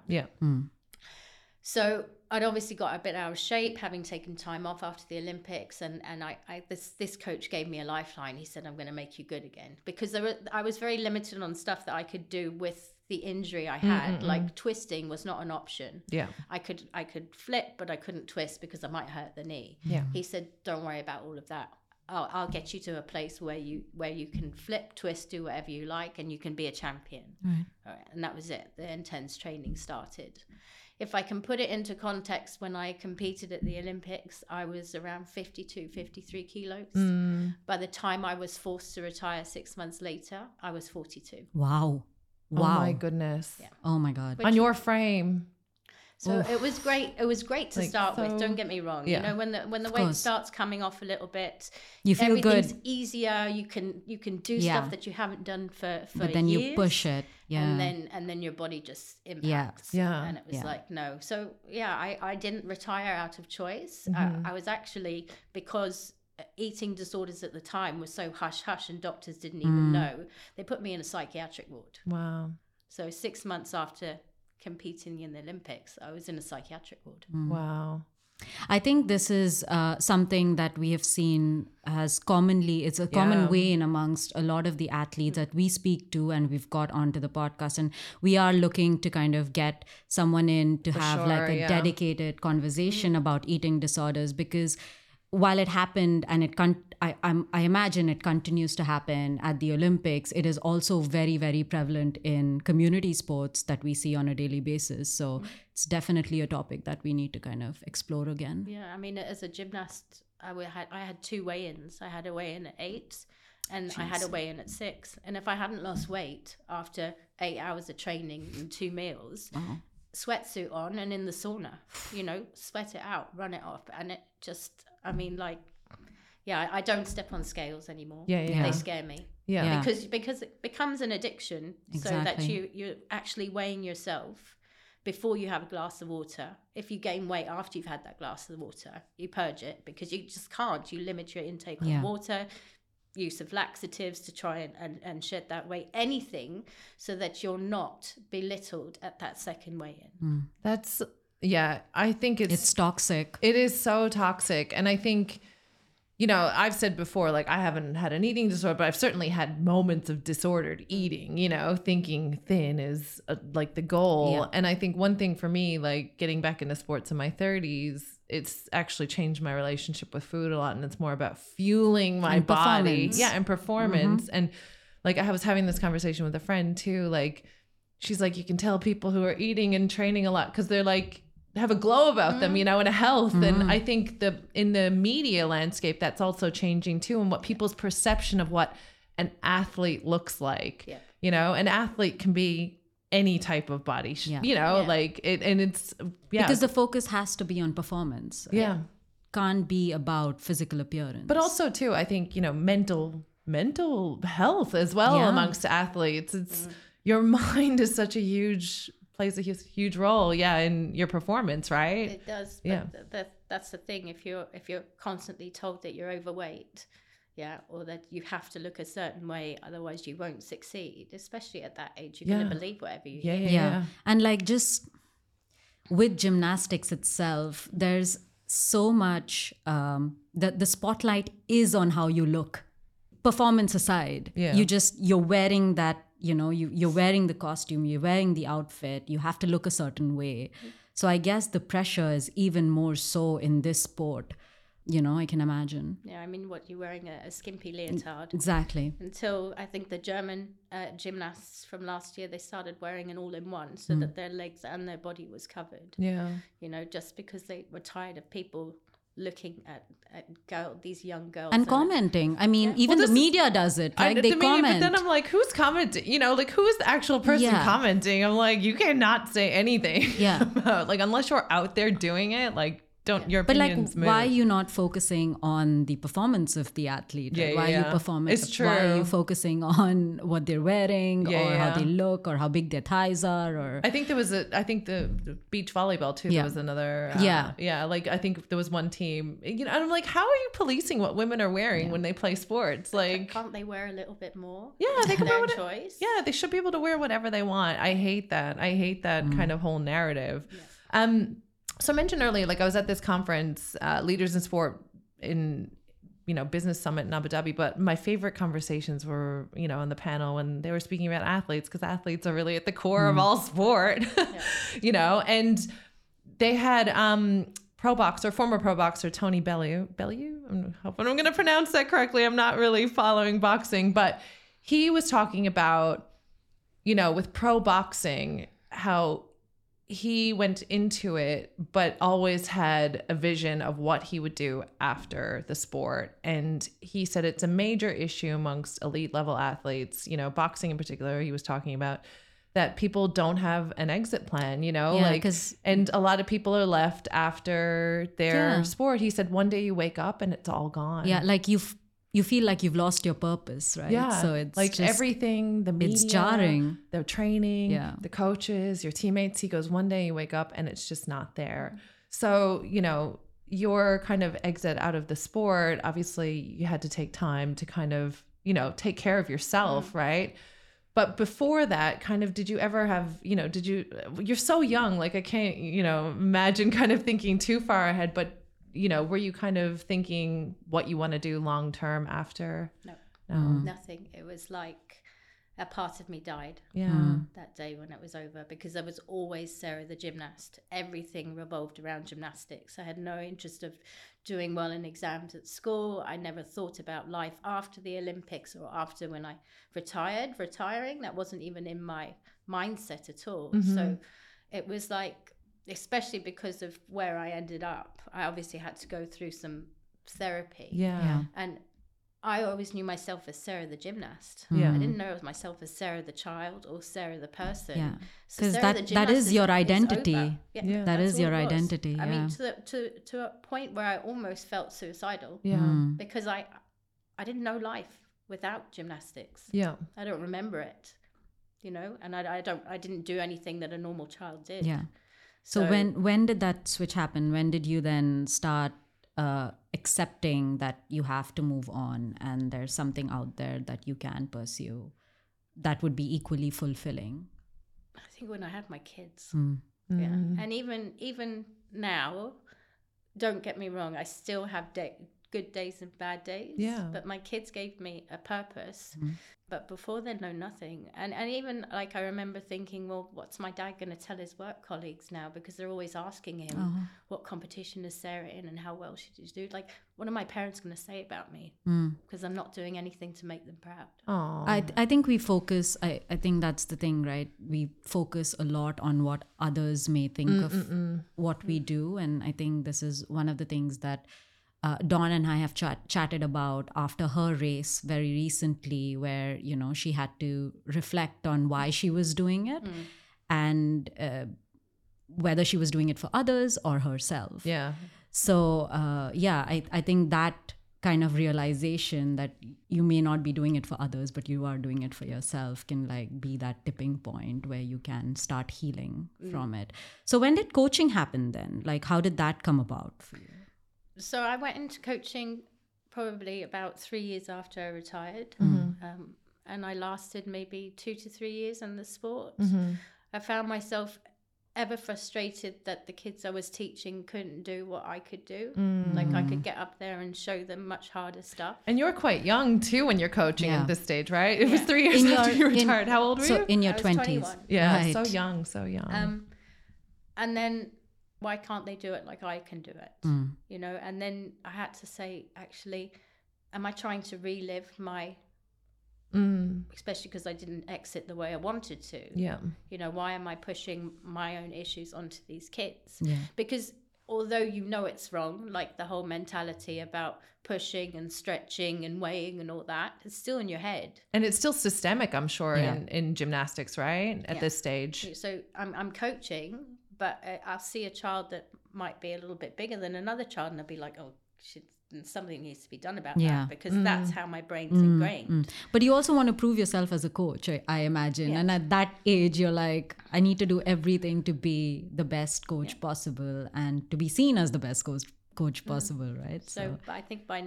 So I'd obviously got a bit out of shape, having taken time off after the Olympics, and this coach gave me a lifeline. He said, "I'm going to make you good again," because I was very limited on stuff that I could do with the injury I had. Like twisting was not an option. I could flip, but I couldn't twist because I might hurt the knee. He said, "Don't worry about all of that. I'll get you to a place where you can flip, twist, do whatever you like, and you can be a champion." All right. And that was it. The intense training started. if I can put it into context, when I competed at the Olympics, I was around 52, 53 kilos. By the time I was forced to retire 6 months later, I was 42. Wow. Oh my goodness. Yeah. Oh my God. On your frame. So it was great. It was great to start with. Don't get me wrong. Yeah. You know, when the weight starts coming off a little bit, You feel everything's good. easier. You can do Yeah. stuff that you haven't done for But then years, you push it. Yeah. and then your body just impacts. Yeah. And it was Yeah. like, no. So yeah, I didn't retire out of choice. I was actually, because eating disorders at the time were so hush hush and doctors didn't even know, they put me in a psychiatric ward. Wow. So 6 months after competing in the Olympics, I was in a psychiatric ward. Wow. I think this is something that we have seen as commonly, it's a common way in amongst a lot of the athletes that we speak to and we've got onto the podcast. And we are looking to kind of get someone in to have like a dedicated conversation about eating disorders, because while it happened and I imagine it continues to happen at the Olympics, it is also very, very prevalent in community sports that we see on a daily basis. So it's definitely a topic that we need to kind of explore again. Yeah, I mean, as a gymnast, I had 2 weigh-ins. I had a weigh-in at 8 and I had a weigh-in at 6. And if I hadn't lost weight after 8 hours of training and 2 meals, sweatsuit on and in the sauna, you know, sweat it out, run it off. And it just, I mean, like, yeah, I don't step on scales anymore. Yeah. They scare me. Yeah. Because it becomes an addiction. So that you're actually weighing yourself before you have a glass of water. If you gain weight after you've had that glass of water, you purge it, because you just can't. You limit your intake of water, use of laxatives to try and shed that weight, anything so that you're not belittled at that second weigh-in. That's, I think It's toxic. It is so toxic. And I think, you know, I've said before, like, I haven't had an eating disorder, but I've certainly had moments of disordered eating, you know, thinking thin is like the goal. Yeah. And I think one thing for me, like getting back into sports in my 30s, it's actually changed my relationship with food a lot. And it's more about fueling my body. Performance. Yeah. And performance. And like, I was having this conversation with a friend too. Like, she's like, you can tell people who are eating and training a lot because they're like, have a glow about them, you know, and a health. And I think in the media landscape, that's also changing too. And what people's perception of what an athlete looks like, you know, an athlete can be any type of body, you know, like it, and it's, Because the focus has to be on performance. Yeah. It can't be about physical appearance. But also too, I think, you know, mental health as well amongst athletes. It's your mind is such a plays a huge role, in your performance, right? It does. But that's the thing. If you're constantly told that you're overweight, or that you have to look a certain way, otherwise you won't succeed. Especially at that age, you're going to believe whatever you hear. Yeah. And like, just with gymnastics itself, there's so much the spotlight is on how you look. Performance aside, you're wearing that. You know, you're wearing the costume, you're wearing the outfit, you have to look a certain way. So I guess the pressure is even more so in this sport, you know, I can imagine. Yeah, I mean, you're wearing a skimpy leotard. Exactly. Until I think the German gymnasts from last year, they started wearing an all-in-one so that their legs and their body was covered. Yeah. You know, just because they were tired of people looking at these young girls. And commenting. I mean, even the media does it. Like, they comment. But then I'm like, who's commenting? You know, like, who's the actual person commenting? I'm like, you cannot say anything. Yeah. about, like, unless you're out there doing it, like, don't your opinions move. Why are you not focusing on the performance of the athlete? Why are you performing? It's true. Why are you focusing on what they're wearing or how they look or how big their thighs are? Or I think I think the beach volleyball too. There was another. Like, I think there was one team. You know, and I'm like, how are you policing what women are wearing when they play sports? Like, can't they wear a little bit more? Yeah, they can wear choice. Yeah, they should be able to wear whatever they want. I hate that. kind of whole narrative. Yeah. So I mentioned earlier, like, I was at this conference, Leaders in Sport in, you know, Business Summit in Abu Dhabi, but my favorite conversations were, you know, on the panel when they were speaking about athletes, because athletes are really at the core of all sport, you know, and they had former pro boxer Tony Bellew, I'm hoping I'm going to pronounce that correctly. I'm not really following boxing, but he was talking about, you know, with pro boxing, how he went into it, but always had a vision of what he would do after the sport. And he said it's a major issue amongst elite level athletes, you know, boxing in particular, he was talking about, that people don't have an exit plan, you know, Yeah, like, and a lot of people are left after their sport. He said one day you wake up and it's all gone. Yeah, like you feel like you've lost your purpose, right? Yeah. So it's like just, everything, the media, it's jarring. the training, Yeah. the coaches, your teammates. He goes, one day you wake up and it's just not there. So, you know, your kind of exit out of the sport, obviously you had to take time to kind of, you know, take care of yourself, right? But before that, kind of, did you ever have, you know, you're so young, like I can't, you know, imagine kind of thinking too far ahead, but, you know, were you kind of thinking what you want to do long term after? No, Mm. nothing. It was like a part of me died Yeah. that day when it was over, because I was always Sarah the gymnast. Everything revolved around gymnastics. I had no interest of doing well in exams at school. I never thought about life after the Olympics or after when I retiring. That wasn't even in my mindset at all. So it was like, especially because of where I ended up, I obviously had to go through some therapy. Yeah. And I always knew myself as Sarah the gymnast. Yeah. I didn't know myself as Sarah the child or Sarah the person. Yeah. So 'Cause Sarah the that gymnast is your over. identity. Yeah. That that's is all your it was. identity. I Yeah. mean, to a point where I almost felt suicidal Yeah. Mm. because I didn't know life without gymnastics. Yeah. I don't remember it, you know, and I didn't do anything that a normal child did. Yeah. So when did that switch happen? When did you then start accepting that you have to move on and there's something out there that you can pursue that would be equally fulfilling? I think when I had my kids. Mm. Yeah. And even now, don't get me wrong, I still have good days and bad days. Yeah. But my kids gave me a purpose. But before then, no, nothing. And even like I remember thinking, well, what's my dad going to tell his work colleagues now? Because they're always asking him, what competition is Sarah in and how well she did. Like, what are my parents going to say about me? Because I'm not doing anything to make them proud. Oh. I think we focus, I think that's the thing, right? We focus a lot on what others may think of what we do. And I think this is one of the things that Dawn and I have chatted about after her race very recently, where, you know, she had to reflect on why she was doing it and whether she was doing it for others or herself. Yeah. So, I think that kind of realization that you may not be doing it for others, but you are doing it for yourself can like be that tipping point where you can start healing from it. So when did coaching happen then? Like, how did that come about for you? So I went into coaching probably about 3 years after I retired. And I lasted maybe 2 to 3 years in the sport. I found myself ever frustrated that the kids I was teaching couldn't do what I could do. Like I could get up there and show them much harder stuff. And you're quite young too when you're coaching Yeah. at this stage, right? It was 3 years after you retired. How old were you? In your I was 20s. 21. Yeah, Right. so young, so young. And then why can't they do it like I can do it? You know, and then I had to say, actually, am I trying to relive my, especially because I didn't exit the way I wanted to. Yeah. You know, why am I pushing my own issues onto these kids? Yeah. Because although you know it's wrong, like the whole mentality about pushing and stretching and weighing and all that, it's still in your head. And it's still systemic, I'm sure, Yeah. in gymnastics, right? At Yeah. this stage. So I'm coaching, but I'll see a child that might be a little bit bigger than another child, and I'll be like, oh, something needs to be done about Yeah. that, because that's how my brain's ingrained. But you also want to prove yourself as a coach, I imagine. Yeah. And at that age, you're like, I need to do everything to be the best coach possible and to be seen as the best coach possible, right? So I think by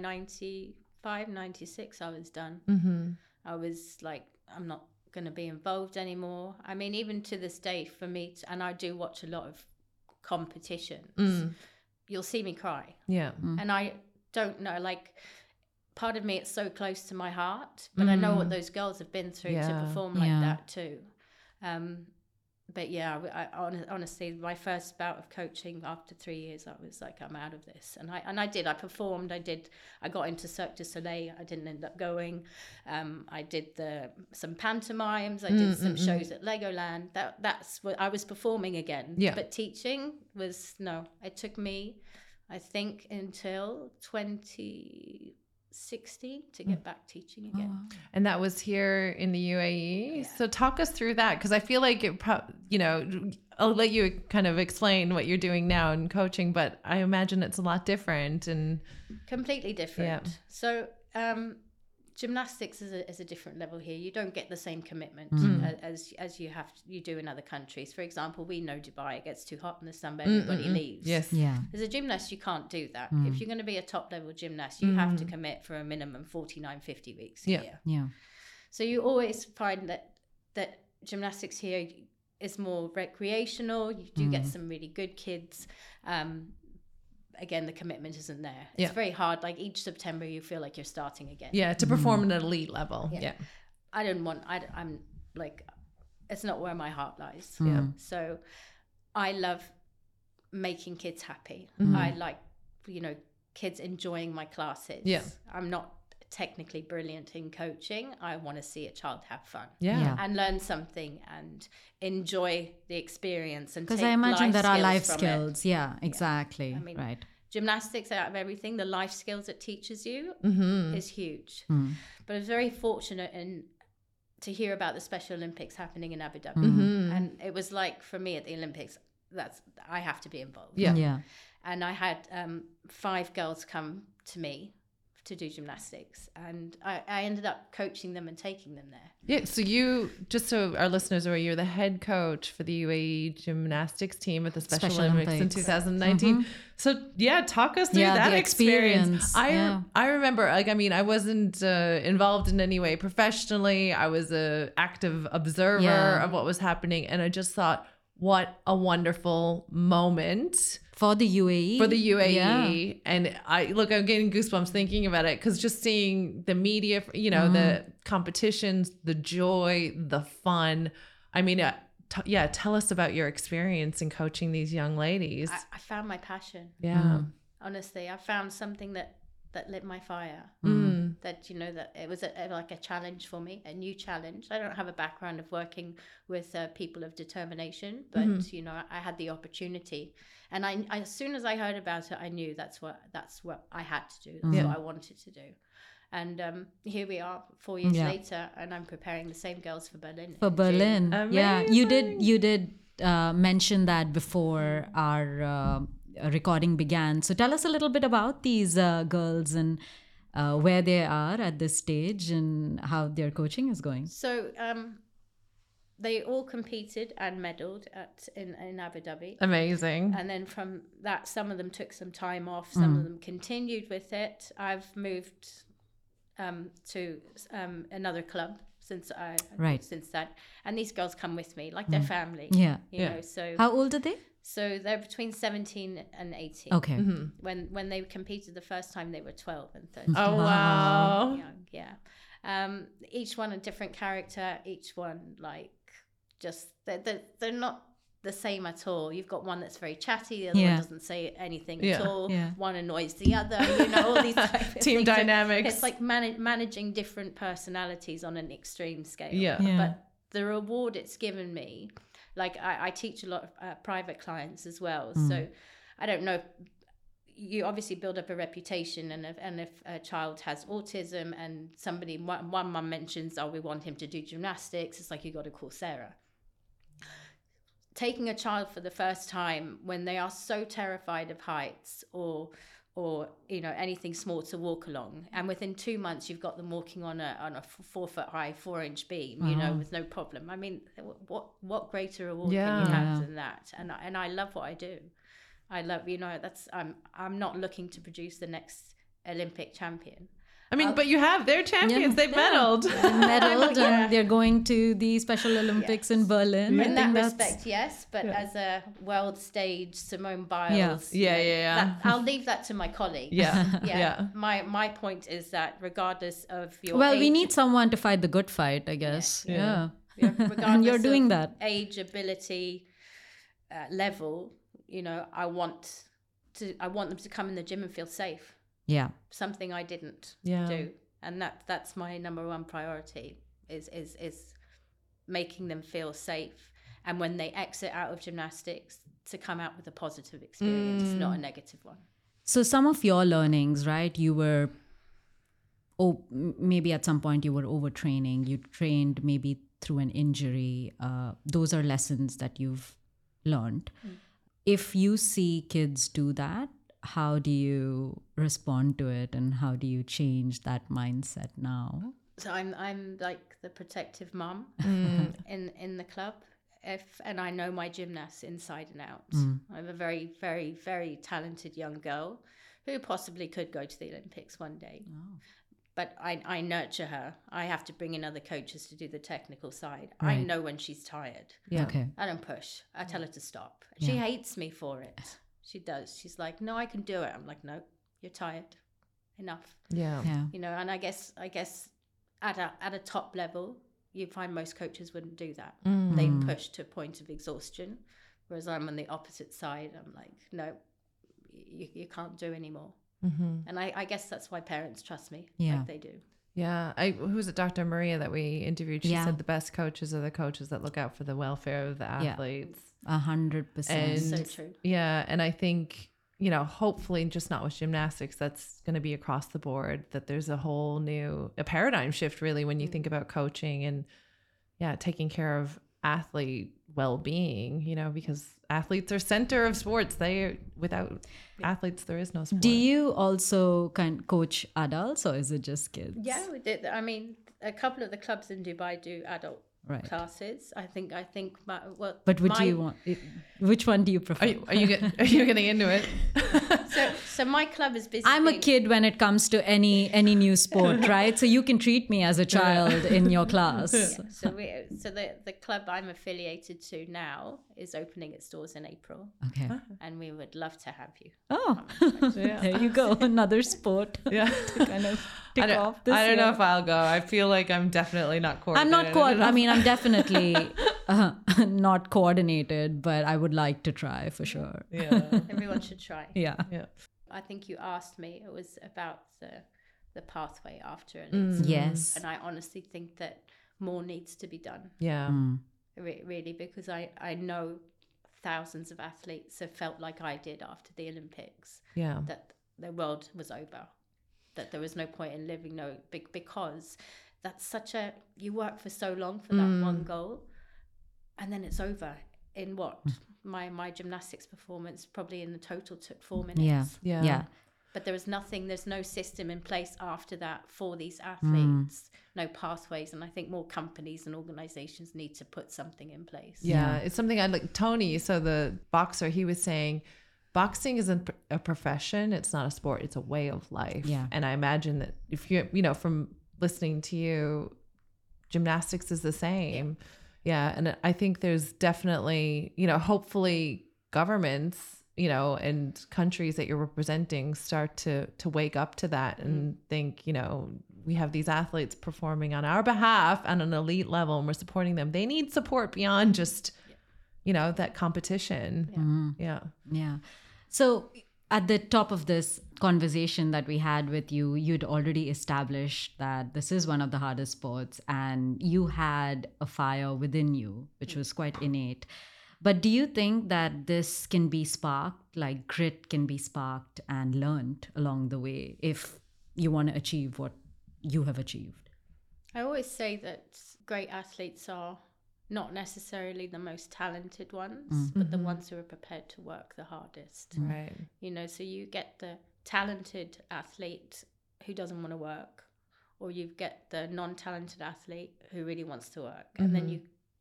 95, 96, I was done. I was like, I'm not going to be involved anymore. I mean, even to this day, for me, and I do watch a lot of competitions, you'll see me cry. Yeah. And I don't know, like, part of me, it's so close to my heart, but I know what those girls have been through to Yeah. perform like Yeah. that too. but yeah, honestly, my first bout of coaching after 3 years, I was like, I'm out of this. And I performed. I got into Cirque du Soleil. I didn't end up going. I did some pantomimes. I did some shows at Legoland. That's what I was performing again. Yeah. But teaching was, no, it took me, I think, until 2016 to get back teaching again. And that was here in the UAE. Yeah. So talk us through that, because I feel like I'll let you kind of explain what you're doing now in coaching, but I imagine it's a lot different and Completely different. Yeah. So gymnastics is a different level here. You don't get the same commitment as you do in other countries. For example, we know Dubai, it gets too hot in the summer, everybody leaves. yes. Yeah. As a gymnast, you can't do that. If you're going to be a top level gymnast, you have to commit for a minimum 49-50 weeks a year. Yeah. So you always find that gymnastics here is more recreational. You do get some really good kids. Again, the commitment isn't there. It's very hard. Like each September, you feel like you're starting again. Yeah, to perform at an elite level. Yeah. I'm like, it's not where my heart lies. Yeah. So I love making kids happy. I like, kids enjoying my classes. Yeah. I'm not technically brilliant in coaching. I want to see a child have fun. Yeah. And learn something and enjoy the experience. And Because take I imagine life there are skills life from it. skills. Yeah, exactly. I mean, right. Gymnastics, out of everything, the life skills it teaches you is huge. But I was very fortunate to hear about the Special Olympics happening in Abu Dhabi. And it was like, for me at the Olympics, I have to be involved. Yeah. And I had 5 girls come to me to do gymnastics, and I ended up coaching them and taking them there. Yeah, so just so our listeners are aware, you're the head coach for the UAE gymnastics team at the Special Olympics in 2019. So yeah, talk us through that the experience. experience. I remember, I wasn't involved in any way professionally. I was a active observer of what was happening, and I just thought, what a wonderful moment. For the UAE. Yeah. And I'm getting goosebumps thinking about it, because just seeing the media, the competitions, the joy, the fun. I mean, tell us about your experience in coaching these young ladies. I found my passion. Yeah. Honestly, I found something that lit my fire. That, that it was like a challenge for me, a new challenge. I don't have a background of working with people of determination, but, I had the opportunity. And I as soon as I heard about it, I knew that's what I had to do. That's what I wanted to do. And here we are 4 years later, and I'm preparing the same girls for Berlin. For Berlin. Amazing. Yeah. You did mention that before our recording began. So tell us a little bit about these girls and where they are at this stage and how their coaching is going. So they all competed and medaled in Abu Dhabi. Amazing. And then from that, some of them took some time off. Some of them continued with it. I've moved to another club since that. And these girls come with me like they're family. Yeah. You know, so how old are they? So they're between 17 and 18. Okay. When they competed the first time, they were 12 and 13. Oh, wow. Young, yeah. Each one a different character. Each one they're not the same at all. You've got one that's very chatty. The other one doesn't say anything at all. Yeah. One annoys the other. All these type of Team things. dynamics. It's like managing different personalities on an extreme scale. Yeah. But the reward it's given me. Like I teach a lot of private clients as well. So I don't know, you obviously build up a reputation, and if a child has autism and one mum mentions, we want him to do gymnastics, it's like, you got to call Sarah. Taking a child for the first time when they are so terrified of heights or anything small to walk along, and within 2 months you've got them walking on a 4 foot high 4-inch beam, with no problem. I mean, what greater reward can you have than that? And I love what I do. I love, I'm not looking to produce the next Olympic champion. I mean, but they're champions. They've medaled. And they're going to the Special Olympics in Berlin. In that respect, yes. But as a world stage, Simone Biles. I'll leave that to my colleague. Yeah. My point is that regardless of your Well, age, we need someone to fight the good fight, I guess. Yeah. regardless And you're doing of that. age, ability, level. I want them to come in the gym and feel safe. Yeah. Something I didn't Yeah. do, and that's my number one priority is making them feel safe, and when they exit out of gymnastics, to come out with a positive experience, not a negative one. So some of your learnings, right? You were, maybe at some point you were overtraining. You trained maybe through an injury. Those are lessons that you've learned. If you see kids do that, how do you respond to it, and how do you change that mindset now? So I'm like the protective mum in the club. And I know my gymnasts inside and out. I have a very, very, very talented young girl who possibly could go to the Olympics one day. Oh. But I nurture her. I have to bring in other coaches to do the technical side. Right. I know when she's tired. Yeah. Okay. I don't push. I tell her to stop. She hates me for it. She does. She's like, no, I can do it. I'm like, no, you're tired. Enough. Yeah. And I guess at a top level, you find most coaches wouldn't do that. They push to a point of exhaustion, whereas I'm on the opposite side. I'm like, no, you can't do anymore. And I guess that's why parents trust me like they do. Yeah. Who was it, Dr. Maria, that we interviewed? She said the best coaches are the coaches that look out for the welfare of the athletes. 100%. So true. Yeah. And I think, hopefully just not with gymnastics, that's going to be across the board, that there's a whole new paradigm shift really when you think about coaching and taking care of athlete well-being, because athletes are center of sports. Without athletes, there is no sport. Do you also coach adults, or is it just kids? Yeah, we did. I mean, a couple of the clubs in Dubai do adult classes. I think. But do you want? Which one do you prefer? Are you getting into it? So my club is busy. I'm a kid when it comes to any new sport, right? So you can treat me as a child in your class. So the club I'm affiliated to now is opening its doors in April. Okay. And we would love to have you. Oh, there you go. Another sport. Yeah. To kind of tick off this I don't know year. if I'll go. I feel like I'm definitely not coordinated. I'm definitely not coordinated, but I would like to try for sure. Yeah. Everyone should try. Yeah. I think you asked me, it was about the pathway after Olympics. Yes. And I honestly think that more needs to be done. Yeah. Really, because I know thousands of athletes have felt like I did after the Olympics. Yeah. That the world was over, that there was no point in living, because that's you work for so long for that one goal, and then it's over in what? My gymnastics performance probably in the total took 4 minutes. Yeah. But there's no system in place after that for these athletes, no pathways. And I think more companies and organizations need to put something in place. Yeah. It's something I'd like. Tony, so the boxer, he was saying, boxing isn't a profession. It's not a sport. It's a way of life. Yeah. And I imagine that if from listening to you, gymnastics is the same. Yeah. And I think there's definitely, hopefully governments, and countries that you're representing start to wake up to that and think, we have these athletes performing on our behalf on an elite level and we're supporting them. They need support beyond just, that competition. Yeah. So at the top of this conversation that we had with you, you'd already established that this is one of the hardest sports and you had a fire within you, which was quite innate. But do you think that this can be sparked, like grit can be sparked and learned along the way if you want to achieve what you have achieved? I always say that great athletes are not necessarily the most talented ones, but the ones who are prepared to work the hardest. Right. So you get the talented athlete who doesn't want to work, or you get the non-talented athlete who really wants to work. And then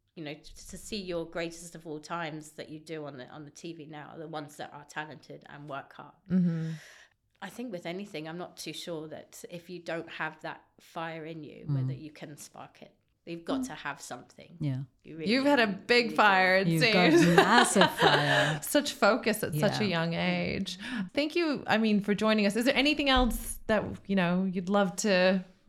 to see your greatest of all times that you do on the TV now are the ones that are talented and work hard. I think with anything, I'm not too sure that if you don't have that fire in you, whether you can spark it. You've got to have something. Yeah. You've had a big fire, it You've seems. got massive fire. Such focus at such a young age. Thank you, for joining us. Is there anything else that, you'd love to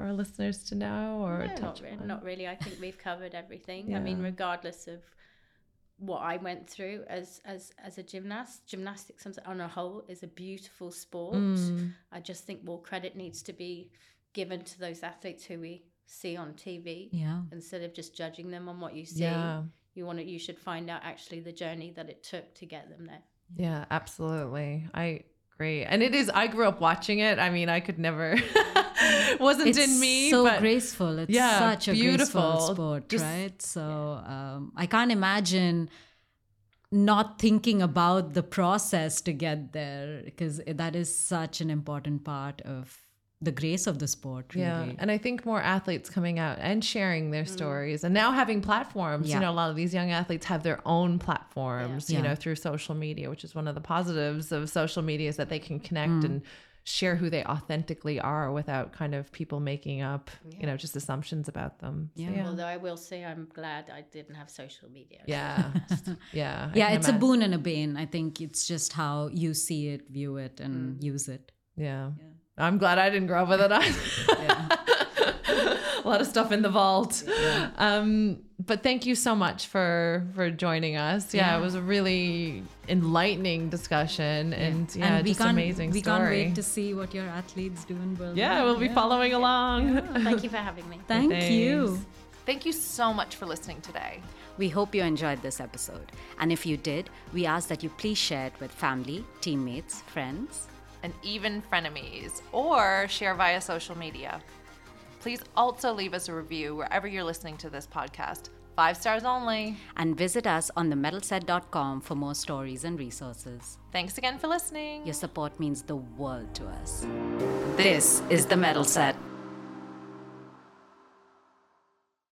for our listeners to know or No, touch not, on? not really. I think we've covered everything. Yeah. I mean, regardless of what I went through as a gymnast, gymnastics on a whole is a beautiful sport. I just think more credit needs to be given to those athletes who we see on TV. Yeah. Instead of just judging them on what you see. Yeah. You should find out actually the journey that it took to get them there. Yeah, absolutely. I agree. And it is, I grew up watching it. I mean, I could never, wasn't It's in me. so but graceful. It's yeah, such a beautiful. graceful sport, Just- right? So I can't imagine not thinking about the process to get there, because that is such an important part of the grace of the sport, really. Yeah. And I think more athletes coming out and sharing their stories and now having platforms. Yeah. You know, a lot of these young athletes have their own platforms, Yeah. you know, through social media, which is one of the positives of social media, is that they can connect and share who they authentically are without kind of people making up, you know, just assumptions about them. So, yeah. Although I will say I'm glad I didn't have social media. Yeah. Yeah. I Yeah, can it's a imagine. boon and a bane. I think it's just how you see it, view it, and use it. Yeah. I'm glad I didn't grow up with it either. A lot of stuff in the vault. But thank you so much for joining us. Yeah, it was a really enlightening discussion and And just amazing we story. can't wait to see what your athletes do in Berlin. Yeah, we'll be following along. Thank you for having me. Thank you. Thanks. Thank you so much for listening today. We hope you enjoyed this episode. And if you did, we ask that you please share it with family, teammates, friends. And even frenemies, or share via social media. Please also leave us a review wherever you're listening to this podcast. 5 stars only. And visit us on themedalset.com for more stories and resources. Thanks again for listening. Your support means the world to us. This is The Medal Set.